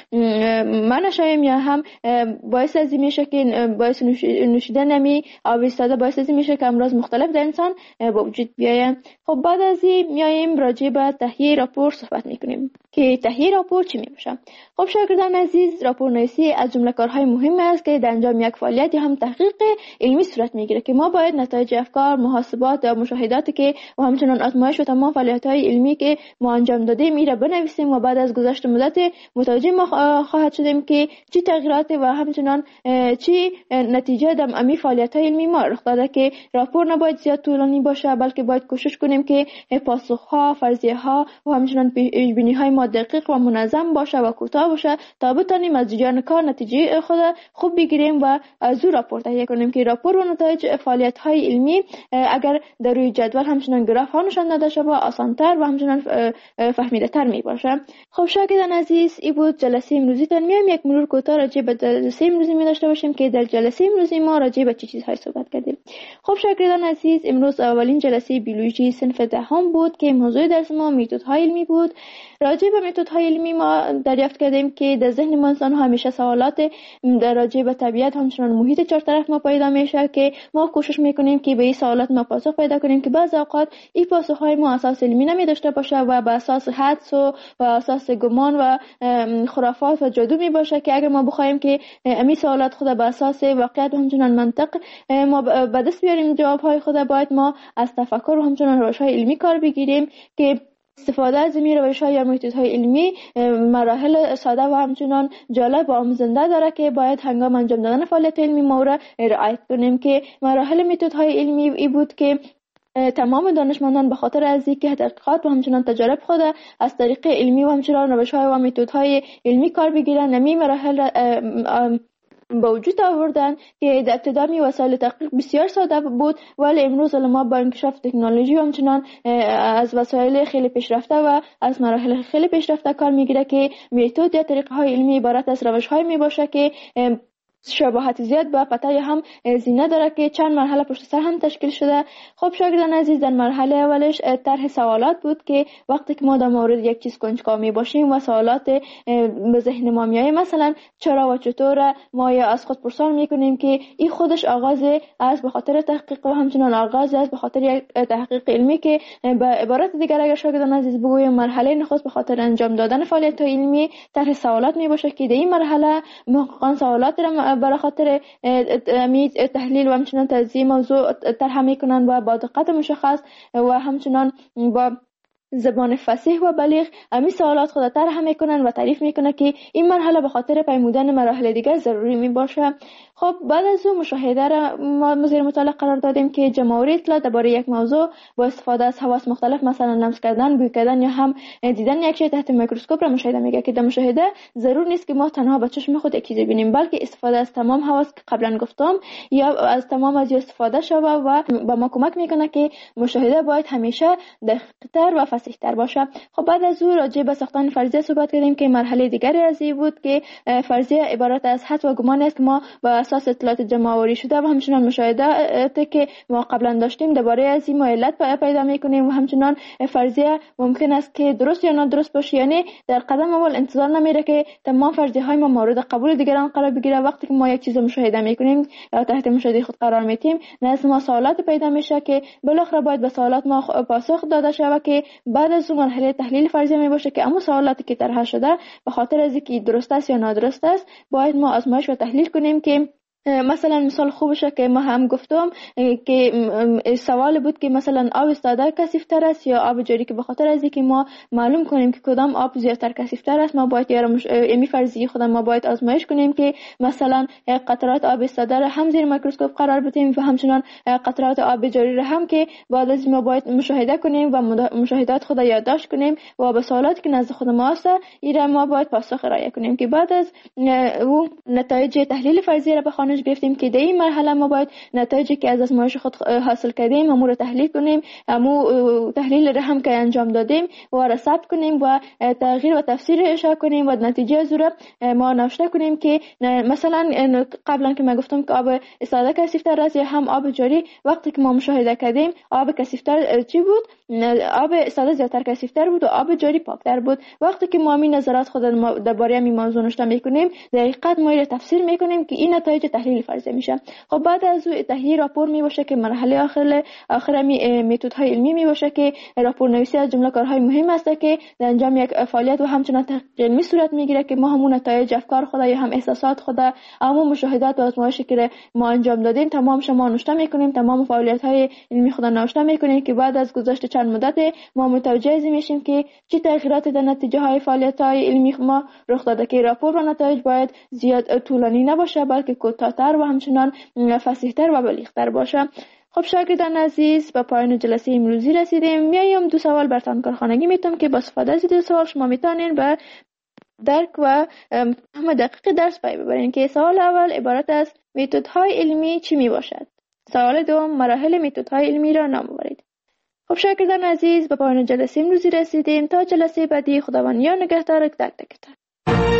Speaker 3: منع شویم، یا هم باعث از این میشه که باعث نوشیدن نمی آب ساده باعث از این میشه که امراض مختلف در انسان به وجود بیاید. خب بعد از این میایم راجع به تهیه راپور صحبت میکنیم که تهیه راپور چی میشه. خب شاگردان عزیز، راپورنویسی از جمله کارهای مهم است که در انجام یک فعالیت یا هم تحقیق علمی صورت میگیره، که ما باید نتایج افکار، محاسبات و مشاهداتی که و همچنان آزمایش و تمام فعالیت‌های علمی که ما انجام دادیم میره بنویسیم و بعد از گذشت مدت متوجه ما خواهد شدیم که چه تغییرات و همچنان چه نتیجه در امی فعالیت‌های علمی ما رخ داده. که راپور نباید زیاد طولانی باشه، بلکه باید کوشش کنیم که پاسخ‌ها، فرضیه‌ها و همچنان پیش‌بینی‌های ما دقیق و منظم باشه و کوتاه باشه تا بتونیم از جریان کار نتیجه خود خوب بگیریم و از او راپور تهیه کنیم. که راپور و نتایج فعالیت‌های علمی اگر در روی جدول همچنان گراف ها نشان داده شود آسان‌تر و همچنان فهمیده‌تر میباشه. خب شاگردان عزیز، این بود جلسه امروزی تان. میایم یک مرور کوتاه راجع به جلسه امروزی می داشته باشیم که در جلسه امروزی ما راجع به چه چیزهای صحبت کردیم. خب شاگردان عزیز، امروز اولین جلسه بیولوژی صنف دهم بود که موضوع درس ما متدهای علمی بود. راجع به متدهای علمی ما دریافت کردیم که در ذهن ما انسان همیشه سوالات راجع به طبیعت همچنان محیط چهار طرف ما پیدا میشه که ما کوشش میکنیم که به این سوالات ما پاسخ پیدا کنیم، که بعضی اوقات این پاسخهای ما اساس علمی نمی داشته باشه و به اساس حدس و اساس گمان و خرافات و جادو می باشه، که اگر ما بخوایم که امی سوالات خود به اساس واقعیت و همچنان منطق ما به دست بیاریم جوابهای خود، باید ما از تفکر و همچنان روش‌های علمی کار بگیریم. که استفاده از این روش‌های یا متدهای علمی مراحل ساده و همچنان جالب و آموزنده داره که باید هنگام انجام دادن فعالیت علمی ما را رعایت کنیم. که مراحل متدهای علمی ای بود که تمام دانشمندان به خاطر از اینکه تحقیقات و همچنان تجارب خود از طریق علمی و همچنان روش‌های و متدهای علمی کار بگیرن، نمی مراحل با وجود آوردن که در ابتدا وسایل تحقیق بسیار ساده بود، ولی امروز علما با انکشاف تکنولوژی و همچنان از وسایل خیلی پیشرفته و از مراحل خیلی پیشرفته کار میگیره که متد یا طریقه های علمی عبارت از روش های می باشه که شباهت زیاد با قطعه هم زینه داره که چند مرحله پشت سر هم تشکیل شده. خب شاگردان عزیز، در مرحله اولش طرح سوالات بود که وقتی که ما در مورد یک چیز کنجکاو باشیم و سوالات به ذهن ما میایه، مثلا چرا و چطور، ما یا از خود پرسان میکنیم که این خودش آغاز از به خاطر تحقیق و همچنان آغاز از به خاطر یک تحقیق علمی. که به عبارت دیگر اگر شاگردان عزیز بگویم، مرحله نخست به خاطر انجام دادن فعالیت علمی طرح سوالات میباشه که در این مرحله محققان سوالات را برای خاطر تحلیل و همچنان توضیح موضوع طرح میکنن و با دقت مشخص و همچنان با زبان فصیح و بلیغ امی سوالات خود طرح میکنن و تعریف میکنه که این مرحله به خاطر پیمودن مراحل دیگر ضروری می باشه. خب بعد از اون مشاهده را ما زیر مطالعه قرار دادیم که جمع‌آوری اطلاعات درباره یک موضوع با استفاده از حواس مختلف، مثلا لمس کردن، بوی کردن یا هم دیدن یک چیز تحت میکروسکوپ را مشاهده میگه. که در مشاهده ضرور نیست که ما تنها با چشم خود یک چیز ببینیم، بلکه استفاده از تمام حواس که قبلا گفتم یا از تمام از استفاده شوه و با ما کمک میکنه که مشاهده باید همیشه دقیق‌تر و فصیح‌تر باشه. خب بعد از اون راجع به ساختن فرضیه صحبت کردیم که مرحله دیگری از این بود که فرضیه عبارت از حدس و گمان است که ما با اساس اطلاعات جمع‌آوری شده و همچنان مشاهده که ما قبلا داشتیم درباره از این علت پیدا میکنیم و همچنان فرضیه ممکن است که درست یا نادرست باشه. یعنی در قدم اول انتظار نمیره که تمام فرضیه های ما مورد قبول دیگران قرار بگیره. وقتی که ما یک چیز مشاهده میکنیم یا تحت مشاهده خود قرار میدیم، نزد ما سوالات پیدا میشه که بالاخره باید به سوالات ما پاسخ داده شود. که بعد از اون مرحله تحلیل فرضیه می باشه که اما سوالاتی که طرح شده به خاطر از اینکه درست است یا نادرست است باید ما آزمایش و تحلیل کنیم. که مثلا مثال خوبشه که ما هم گفتم که سوال بود که مثلا آب استاده کثیف‌تر است یا آب جاری، که به خاطر از اینکه ما معلوم کنیم که کدام آب زیادتر کثیف‌تر است، ما باید یعنی فرضیه خودم ما باید آزمایش کنیم که مثلا قطرات آب استاده را هم زیر میکروسکوپ قرار بدیم و همچنان قطرات آب جاری را هم که بعد از ما باید مشاهده کنیم و مشاهدات خود یادداشت کنیم و به سوالاتی که نزد خود ما است ما باید پاسخ ارائه کنیم. که بعد از اون نتایج تحلیل فرضیه را به خانه نتایج گرفتیم که در این مرحله ما باید نتایجی که از آزمایش خود حاصل کردیم امور تحلیل کنیم، تحلیل را هم که انجام دادیم و را ثبت کنیم و تغییر و تفسیرش کنیم و نتیجه از را ما نوشته کنیم که مثلا قبلا که ما گفتم که آب ساده کثیف‌تر است یا هم آب جاری، وقتی که ما مشاهده کردیم آب کثیف‌تر چی بود؟ آب ساده زیادتر کثیف‌تر بود و آب جاری پاکتر بود. وقتی که ما این نظرات خود درباره این موضوع نوشته میکنیم دقیقاً ما را تفسیر میکنیم که این نتایج تحلیل فرضی میشه. خب بعد از تهیه راپور می باشه که مرحله آخر متدهای علمی می باشه که راپور نویسی از جمله کارهای مهم است که در انجام یک فعالیت و همچنان تحقیق علمی صورت میگیره که ما همون نتایج افکار خود یا هم احساسات خود همون مشاهدات و آزمایشی که ما انجام دادیم تمام شما نوشته میکنیم، تمام فعالیت های علمی خود نوشته میکنیم که بعد از گذشت چند مدت ما متوجه میشیم که چه تغییراتی در نتیجه های فعالیت های علمی ما رخ داده که راپور و نتایج باید زیاد طولانی نباشه بلکه کوتاه‌تر و همچنان فصیح‌تر و بلیغ‌تر باشه. خب شاگردان عزیز به پایان جلسه امروزی رسیدیم. میایم دو سوال براتون کارخانگی میتونم که با استفاده از دو سوال شما میتونین به درک و فهم دقیق درس پی ببرین که سوال اول عبارت از متدهای علمی چی می باشد؟ سوال دوم مراحل متدهای علمی را نام ببرید. خب شاگردان عزیز به پایان جلسه امروزی رسیدیم. تا جلسه بعدی خداوند یار نگهدار تک تکتان.